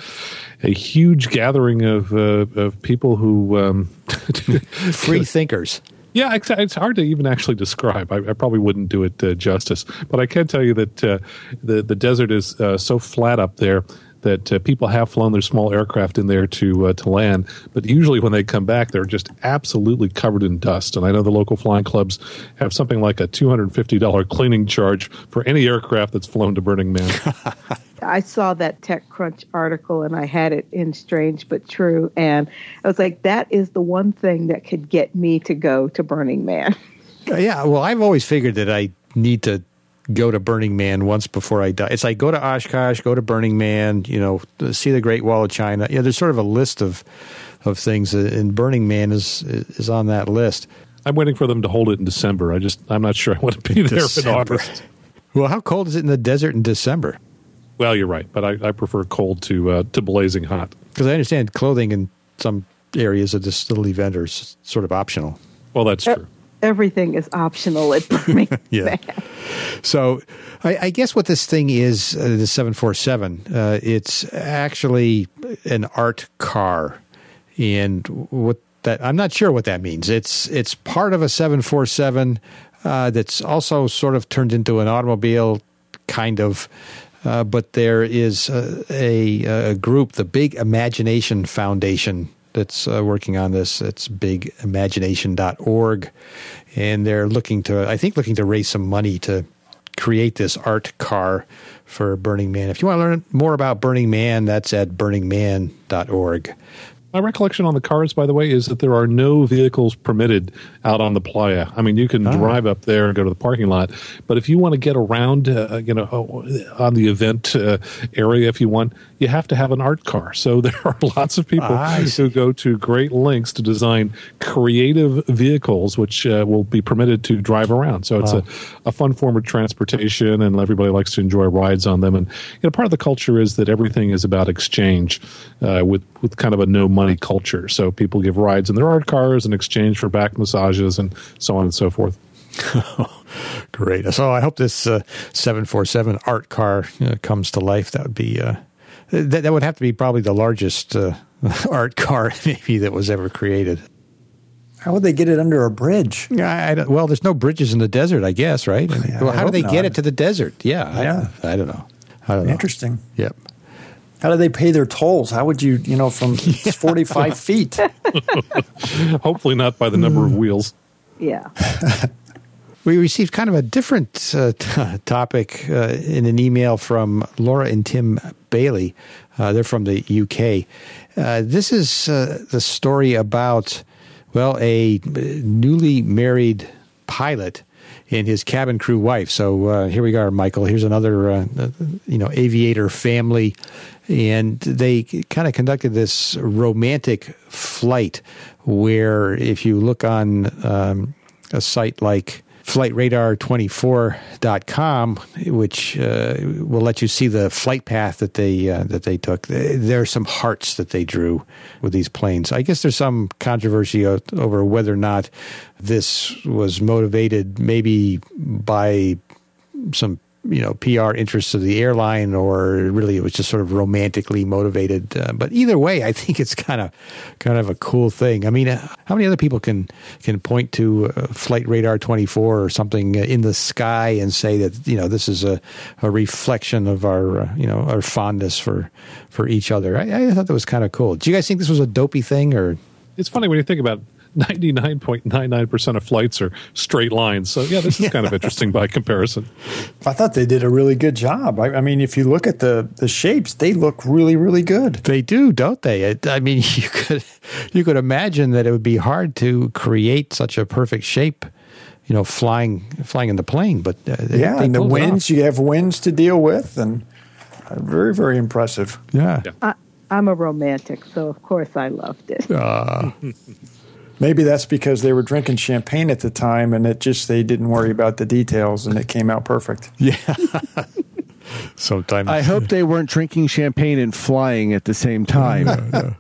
huge gathering of people who... Free thinkers. Yeah, it's hard to even actually describe. I probably wouldn't do it justice. But I can tell you that the desert is so flat up there that people have flown their small aircraft in there to land, but usually when they come back, they're just absolutely covered in dust. And I know the local flying clubs have something like a $250 cleaning charge for any aircraft that's flown to Burning Man. I saw that TechCrunch article and I had it in Strange But True, and I was like, that is the one thing that could get me to go to Burning Man. Yeah, well, I've always figured that I need to go to Burning Man once before I die. It's like go to Oshkosh, go to Burning Man, see the Great Wall of China. Yeah, there's sort of a list of things, and Burning Man is on that list. I'm waiting for them to hold it in December. I'm not sure I want to be there in August. Well, how cold is it in the desert in December? Well, you're right, but I prefer cold to blazing hot. Because I understand clothing in some areas of this little event are sort of optional. Well, that's true. Everything is optional at Burning Man. So I guess what this thing is, the 747, it's actually an art car. And what that, I'm not sure what that means. It's part of a 747 that's also sort of turned into an automobile, kind of. But there is a group, the Big Imagination Foundation, that's working on this. It's bigimagination.org. And they're looking to raise some money to create this art car for Burning Man. If you want to learn more about Burning Man, that's at burningman.org. My recollection on the cars, by the way, is that there are no vehicles permitted out on the playa. I mean, you can drive up there and go to the parking lot, but if you want to get around, on the event area, if you want, you have to have an art car. So there are lots of people who go to great lengths to design creative vehicles, which will be permitted to drive around. So it's a fun form of transportation, and everybody likes to enjoy rides on them. And part of the culture is that everything is about exchange with kind of a no money culture. So people give rides in their art cars in exchange for back massages and so on and so forth. Great. So I hope this 747 art car comes to life. That would be that would have to be probably the largest art car maybe that was ever created. How would they get it under a bridge? Well, there's no bridges in the desert, I guess, right? How do they get it to the desert? I don't know. Interesting. Yep. How do they pay their tolls? How would you, from 45 feet? Hopefully not by the number of wheels. Yeah. We received kind of a different topic in an email from Laura and Tim Bailey. They're from the UK. This is the story about, a newly married pilot and his cabin crew wife. So here we are, Michael. Here's another, aviator family. And they kind of conducted this romantic flight where if you look on a site like flightradar24.com, which will let you see the flight path that they took, there are some hearts that they drew with these planes. I guess there's some controversy over whether or not this was motivated maybe by some PR interests of the airline, or really it was just sort of romantically motivated. But either way, I think it's kind of a cool thing. I mean, how many other people can point to Flight Radar 24 or something in the sky and say that this is a reflection of our our fondness for each other? I thought that was kind of cool. Do you guys think this was a dopey thing, or? It's funny when you think about 99.99% of flights are straight lines. So, this is kind of interesting by comparison. I thought they did a really good job. I mean, if you look at the shapes, they look really, really good. They do, don't they? I mean, you could imagine that it would be hard to create such a perfect shape, flying in the plane. But and the winds, you have winds to deal with, and very, very impressive. Yeah. I'm a romantic, so of course I loved it. Maybe that's because they were drinking champagne at the time, and they didn't worry about the details, and it came out perfect. Yeah. Sometimes I hope they weren't drinking champagne and flying at the same time.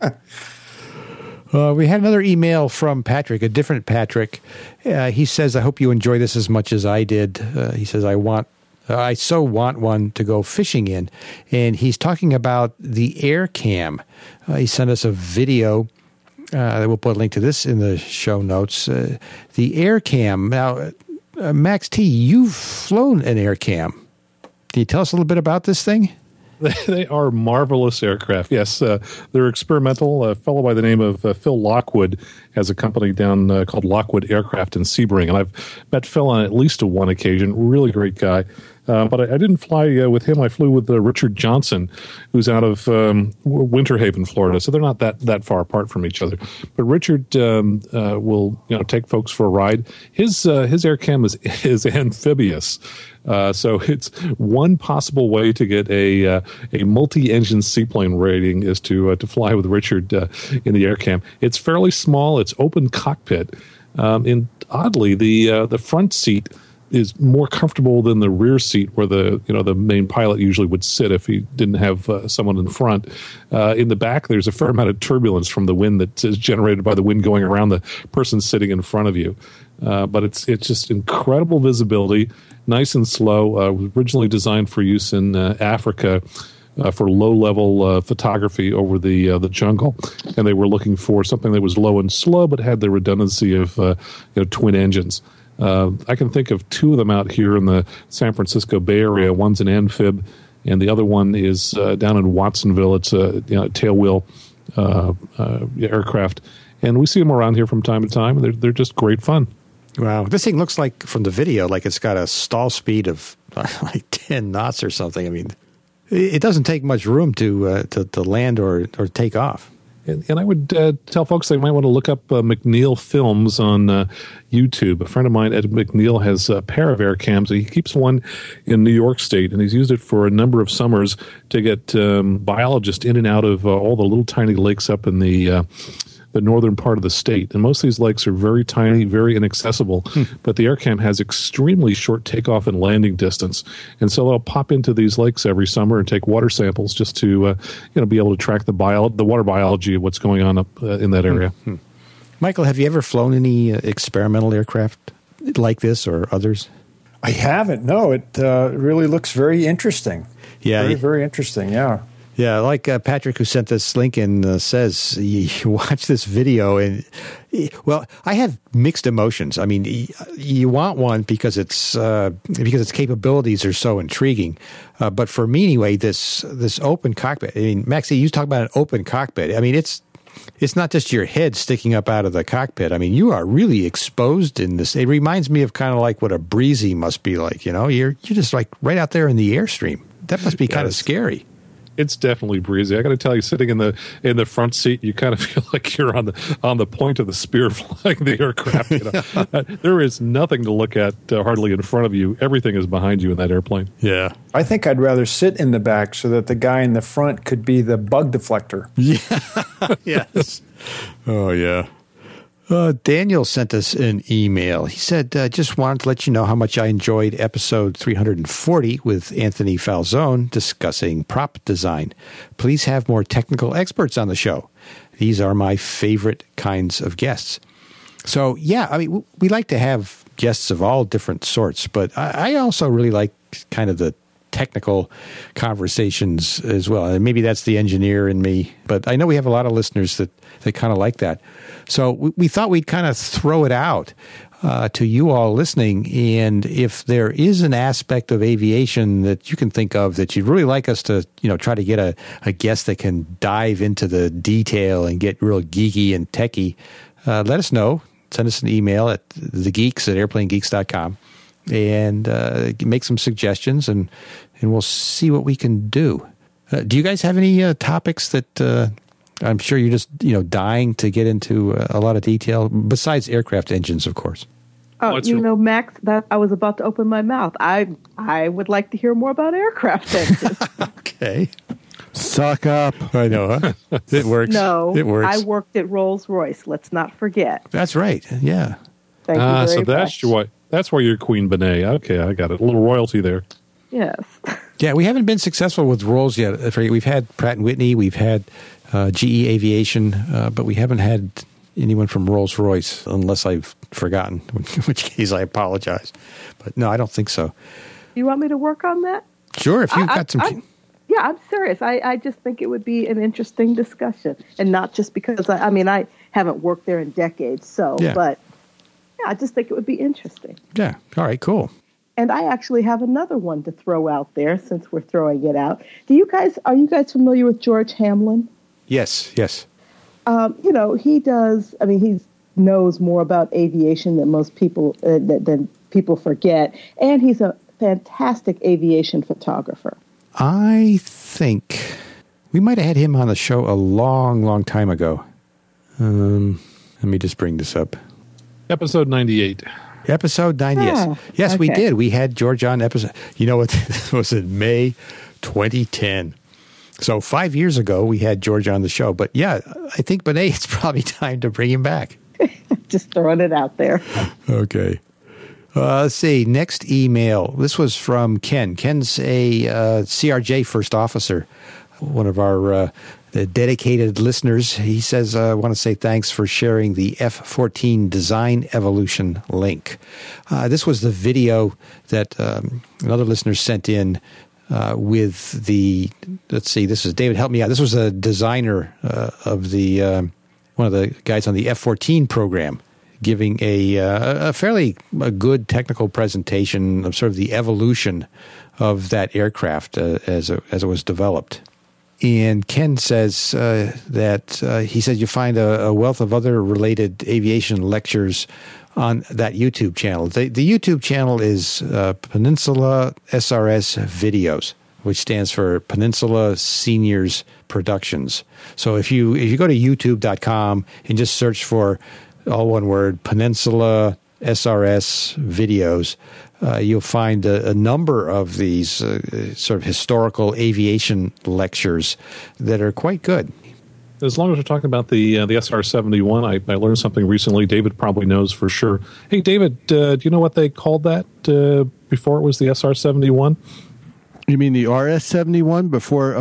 We had another email from Patrick, a different Patrick. He says, "I hope you enjoy this as much as I did." He says, I so want one to go fishing in. And he's talking about the AirCam. He sent us a video. We'll put a link to this in the show notes. The AirCam. Now, Max T, you've flown an AirCam. Can you tell us a little bit about this thing? They are marvelous aircraft. Yes, they're experimental. A fellow by the name of Phil Lockwood has a company down called Lockwood Aircraft in Sebring, and I've met Phil on at least one occasion. Really great guy. But I didn't fly with him. I flew with Richard Johnson, who's out of Winter Haven, Florida. So they're not that far apart from each other. But Richard will take folks for a ride. His AirCam is amphibious. So it's one possible way to get a multi-engine seaplane rating is to fly with Richard in the AirCam. It's fairly small. It's open cockpit. And oddly, the front seat is more comfortable than the rear seat, where the main pilot usually would sit if he didn't have someone in front. In the back, there's a fair amount of turbulence from the wind that is generated by the wind going around the person sitting in front of you. But it's just incredible visibility, nice and slow. Was originally designed for use in Africa. For low-level photography over the jungle, and they were looking for something that was low and slow, but had the redundancy of twin engines. I can think of two of them out here in the San Francisco Bay Area. One's an amphib, and the other one is down in Watsonville. It's a tailwheel aircraft, and we see them around here from time to time. They're just great fun. Wow, this thing looks like, from the video, like it's got a stall speed of like 10 knots or something. I mean, it doesn't take much room to land or take off. And I would tell folks they might want to look up McNeil Films on YouTube. A friend of mine, Ed McNeil, has a pair of air cams. He keeps one in New York State, and he's used it for a number of summers to get biologists in and out of all the little tiny lakes up in the northern part of the state. And most of these lakes are very tiny, very inaccessible, but the AirCam has extremely short takeoff and landing distance. And so they'll pop into these lakes every summer and take water samples just to be able to track the water biology of what's going on up in that area. Mm-hmm. Michael, have you ever flown any experimental aircraft like this or others? I haven't. No, it really looks very interesting. Yeah, very, very interesting. Yeah. Yeah, like Patrick, who sent this link in, says, you watch this video and, well, I have mixed emotions. I mean, you want one because its capabilities are so intriguing. But for me, anyway, this open cockpit. I mean, Maxie, you talk about an open cockpit. I mean, it's not just your head sticking up out of the cockpit. I mean, you are really exposed in this. It reminds me of kind of like what a breezy must be like. You're just like right out there in the airstream. That must be kind of scary. It's definitely breezy. I got to tell you, sitting in the front seat, you kind of feel like you're on the point of the spear flying the aircraft. There is nothing to look at hardly in front of you. Everything is behind you in that airplane. Yeah. I think I'd rather sit in the back so that the guy in the front could be the bug deflector. Yeah. Yes. Oh, yeah. Daniel sent us an email. He said, just wanted to let you know how much I enjoyed episode 340 with Anthony Falzone discussing prop design. Please have more technical experts on the show. These are my favorite kinds of guests. So, yeah, I mean, we like to have guests of all different sorts, but I also really like kind of the technical conversations as well. And maybe that's the engineer in me, but I know we have a lot of listeners that kind of like that. So we thought we'd kind of throw it out to you all listening. And if there is an aspect of aviation that you can think of that you'd really like us to, try to get a guest that can dive into the detail and get real geeky and techie, let us know. Send us an email at thegeeks@airplanegeeks.com and make some suggestions, and we'll see what we can do. Do you guys have any topics that I'm sure you're just dying to get into a lot of detail, besides aircraft engines, of course? Oh, Max, that I was about to open my mouth. I would like to hear more about aircraft engines. Okay. Suck up. I know, huh? It works. No, it works. I worked at Rolls-Royce. Let's not forget. That's right. Yeah. Thank you very so much. that's why you're Queen Benet. Okay, I got it. A little royalty there. Yes. Yeah, we haven't been successful with Rolls yet. We've had Pratt & Whitney, we've had GE Aviation, but we haven't had anyone from Rolls-Royce, unless I've forgotten, in which case I apologize. But no, I don't think so. You want me to work on that? Sure, if you've got some... Yeah, I'm serious. I just think it would be an interesting discussion, and not just because I haven't worked there in decades, but I just think it would be interesting. Yeah. All right, cool. And I actually have another one to throw out there since we're throwing it out. Are you guys familiar with George Hamlin? Yes. He does. I mean, he knows more about aviation than most people than people forget, and he's a fantastic aviation photographer. I think we might have had him on the show a long, long time ago. Let me just bring this up. Episode 98. Episode 90. Yes, okay. We did. We had George on episode. You know what? This was in May 2010. So 5 years ago, we had George on the show. But yeah, I think, Benet, it's probably time to bring him back. Just throwing it out there. Okay. Let's see. Next email. This was from Ken. Ken's a CRJ first officer, one of our dedicated listeners. He says, I want to say thanks for sharing the F-14 design evolution link. This was the video that another listener sent in with the, let's see, this is David, help me out. This was a designer of the, one of the guys on the F-14 program, giving a fairly good technical presentation of sort of the evolution of that aircraft as it was developed. And Ken says that he says you find a wealth of other related aviation lectures on that YouTube channel. The YouTube channel is Peninsula SRS Videos, which stands for Peninsula Seniors Productions. So if you go to youtube.com and just search for all one word, Peninsula SRS Videos, you'll find a number of these sort of historical aviation lectures that are quite good. As long as we're talking about the SR-71, I learned something recently. David probably knows for sure. Hey, David, do you know what they called that before it was the SR-71? You mean the RS-71 before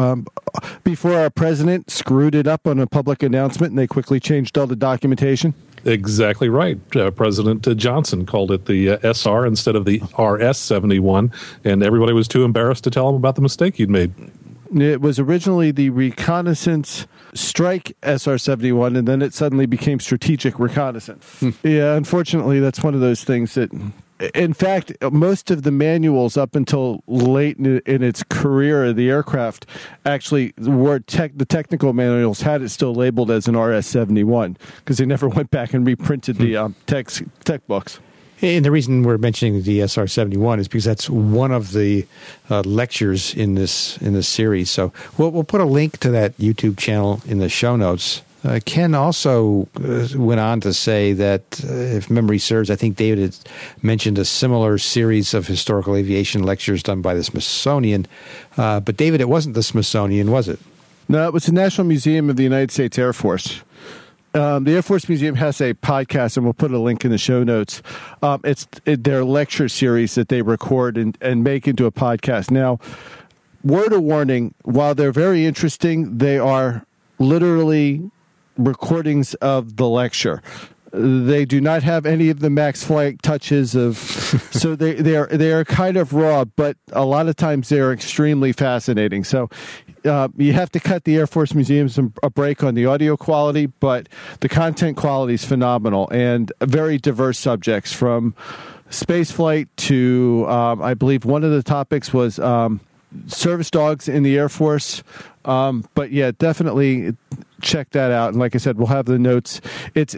our president screwed it up on a public announcement and they quickly changed all the documentation? Exactly right. President Johnson called it the SR instead of the RS-71, and everybody was too embarrassed to tell him about the mistake he'd made. It was originally the Reconnaissance Strike SR-71, and then it suddenly became Strategic Reconnaissance. Yeah, unfortunately, that's one of those things that... In fact, most of the manuals up until late in its career of the aircraft actually were the technical manuals had it still labeled as an RS-71 because they never went back and reprinted the tech books. And the reason we're mentioning the SR-71 is because that's one of the lectures in this series. So we'll put a link to that YouTube channel in the show notes. Ken also went on to say that, if memory serves, I think David had mentioned a similar series of historical aviation lectures done by the Smithsonian. But David, it wasn't the Smithsonian, was it? No, it was the National Museum of the United States Air Force. The Air Force Museum has a podcast, and we'll put a link in the show notes. It's their lecture series that they record and make into a podcast. Now, word of warning, while they're very interesting, they are literally recordings of the lecture. They do not have any of the Max Flight touches of, so they are kind of raw, but a lot of times they are extremely fascinating. So you have to cut the Air Force Museums a break on the audio quality, but the content quality is phenomenal and very diverse subjects from space flight to, I believe one of the topics was service dogs in the Air Force. But yeah, definitely check that out. And like I said, we'll have the notes. It's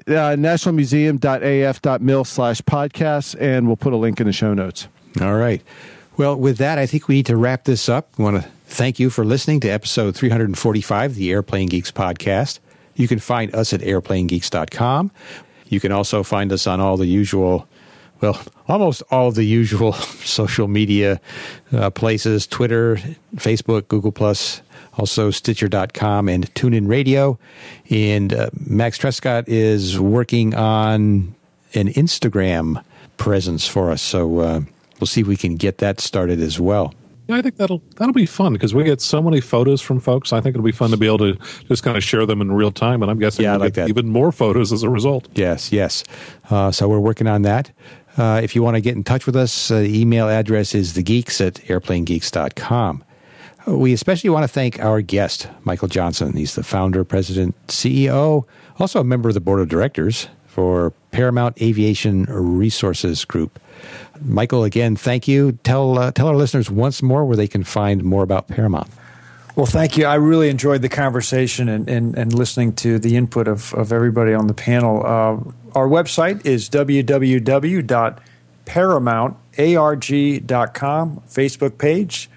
nationalmuseum.af.mil/podcasts, and we'll put a link in the show notes. All right. Well, with that, I think we need to wrap this up. I want to thank you for listening to episode 345 of the Airplane Geeks podcast. You can find us at airplanegeeks.com. You can also find us on all the usual, well, almost all the usual social media places, Twitter, Facebook, Google+, also Stitcher.com and TuneIn Radio. And Max Trescott is working on an Instagram presence for us, so we'll see if we can get that started as well. Yeah, I think that'll be fun because we get so many photos from folks. I think it'll be fun to be able to just kind of share them in real time, and I'm guessing we'll get even more photos as a result. Yes. So we're working on that. If you want to get in touch with us, the email address is thegeeks@airplanegeeks.com. We especially want to thank our guest, Michael Johnson. He's the founder, president, CEO, also a member of the board of directors for Paramount Aviation Resources Group. Michael, again, thank you. Tell our listeners once more where they can find more about Paramount. Well, thank you. I really enjoyed the conversation and listening to the input of everybody on the panel. Our website is www.paramountarg.com, Facebook page,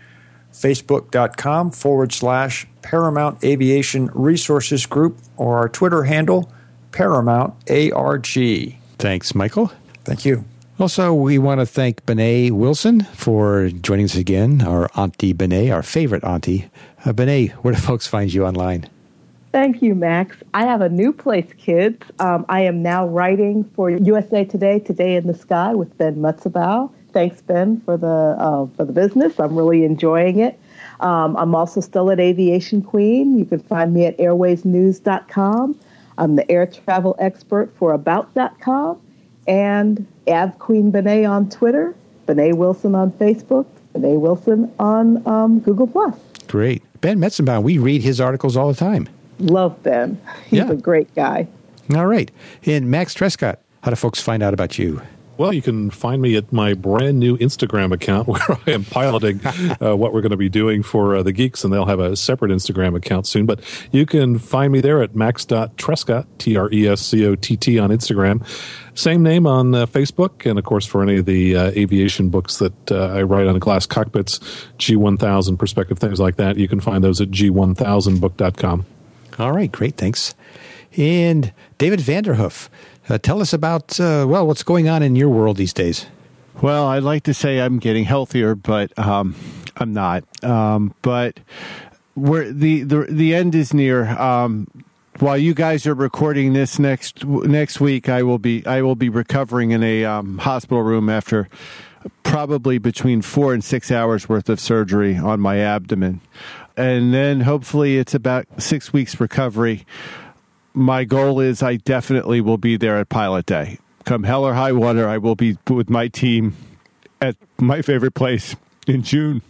facebook.com/Paramount Aviation Resources Group, or our Twitter handle, Paramount ARG. Thanks, Michael. Thank you. Also, we want to thank Benet Wilson for joining us again, our Auntie Benet, our favorite auntie. Benet, where do folks find you online? Thank you, Max. I have a new place, kids. I am now writing for USA Today, Today in the Sky with Ben Metzebaugh. Thanks, Ben, for the business. I'm really enjoying it. I'm also still at Aviation Queen. You can find me at airwaysnews.com. I'm the air travel expert for About.com and Av Queen Benet on Twitter, Benet Wilson on Facebook, Benet Wilson on Google+. Great. Ben Metzenbaum, we read his articles all the time. Love Ben. He's a great guy. All right. And Max Trescott, how do folks find out about you? Well, you can find me at my brand new Instagram account where I am piloting what we're going to be doing for the Geeks, and they'll have a separate Instagram account soon. But you can find me there at max.trescott, Trescott on Instagram. Same name on Facebook, and of course for any of the aviation books that I write on Glass Cockpits, G1000 Perspective, things like that, you can find those at g1000book.com. All right, great, thanks. And David Vanderhoof, tell us about, what's going on in your world these days. Well, I'd like to say I'm getting healthier, but I'm not. But the end is near. While you guys are recording this next week, I will be recovering in a hospital room after probably between 4 and 6 hours worth of surgery on my abdomen. And then hopefully it's about 6 weeks recovery. My goal is I definitely will be there at Pilot Day. Come hell or high water, I will be with my team at my favorite place in June.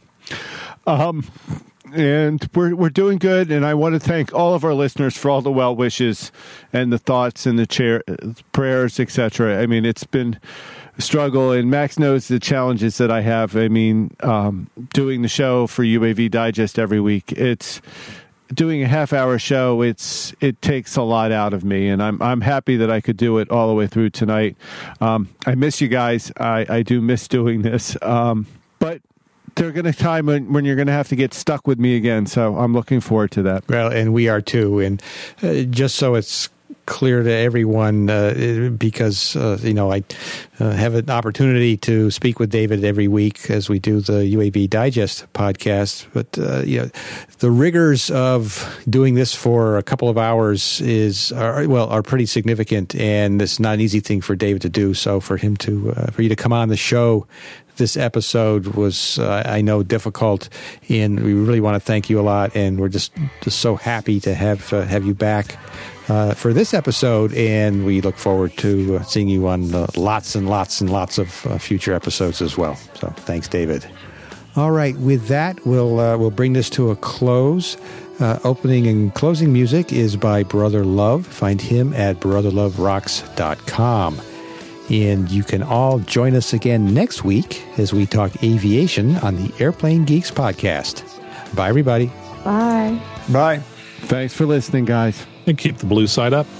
And we're doing good, and I want to thank all of our listeners for all the well wishes and the thoughts and the prayers, etc. I mean, it's been a struggle, and Max knows the challenges that I have. I mean, doing the show for UAV Digest every week, it's doing a half-hour show. It takes a lot out of me, and I'm happy that I could do it all the way through tonight. I miss you guys. I do miss doing this, but there's going to be a time when you're going to have to get stuck with me again. So I'm looking forward to that. Well, and we are too. And just so it's clear to everyone, because I have an opportunity to speak with David every week as we do the UAV Digest podcast. But the rigors of doing this for a couple of hours are pretty significant, and it's not an easy thing for David to do. So for you to come on the show this episode was, I know, difficult, and we really want to thank you a lot. And we're just so happy to have you back for this episode, and we look forward to seeing you on lots and lots and lots of future episodes as well. So thanks, David. All right, with that, we'll bring this to a close. Opening and closing music is by Brother Love. Find him at brotherloverocks.com. And you can all join us again next week as we talk aviation on the Airplane Geeks podcast. Bye, everybody. Bye. Bye. Thanks for listening, guys. And keep the blue side up.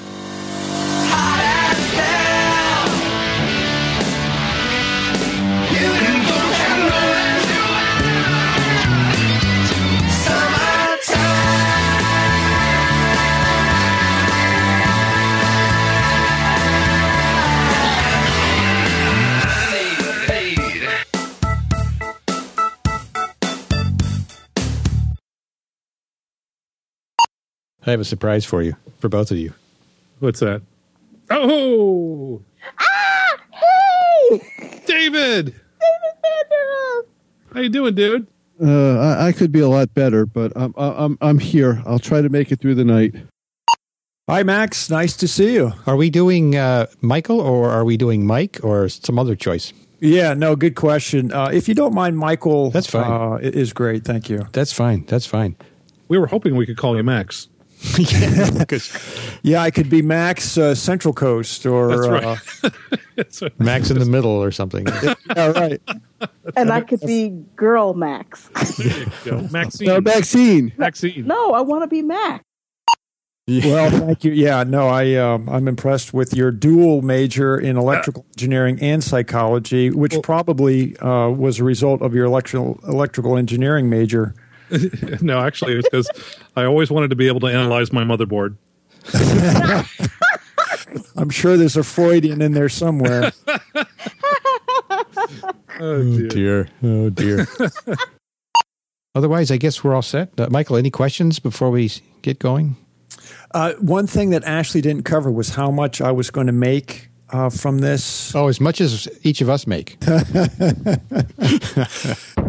I have a surprise for you, for both of you. What's that? Oh! Hey! David! David Vanderhoof! How you doing, dude? I could be a lot better, but I'm here. I'll try to make it through the night. Hi, Max. Nice to see you. Are we doing Michael, or are we doing Mike, or some other choice? Yeah, no, good question. If you don't mind, Michael, that's fine. Is great. Thank you. That's fine. That's fine. We were hoping we could call you Max. Yeah, I could be Max Central Coast, or that's right. That's right. Max in the middle or something. Yeah, right. And I could be Girl Max. There you go. Maxine. No, Maxine. No, I want to be Max. Well, thank you. Yeah, no, I'm impressed with your dual major in electrical engineering and psychology, which probably was a result of your electrical engineering major. No, actually, it's because I always wanted to be able to analyze my motherboard. I'm sure there's a Freudian in there somewhere. Oh, dear. Oh, dear. Otherwise, I guess we're all set. Michael, any questions before we get going? One thing that Ashley didn't cover was how much I was going to make from this. Oh, as much as each of us make.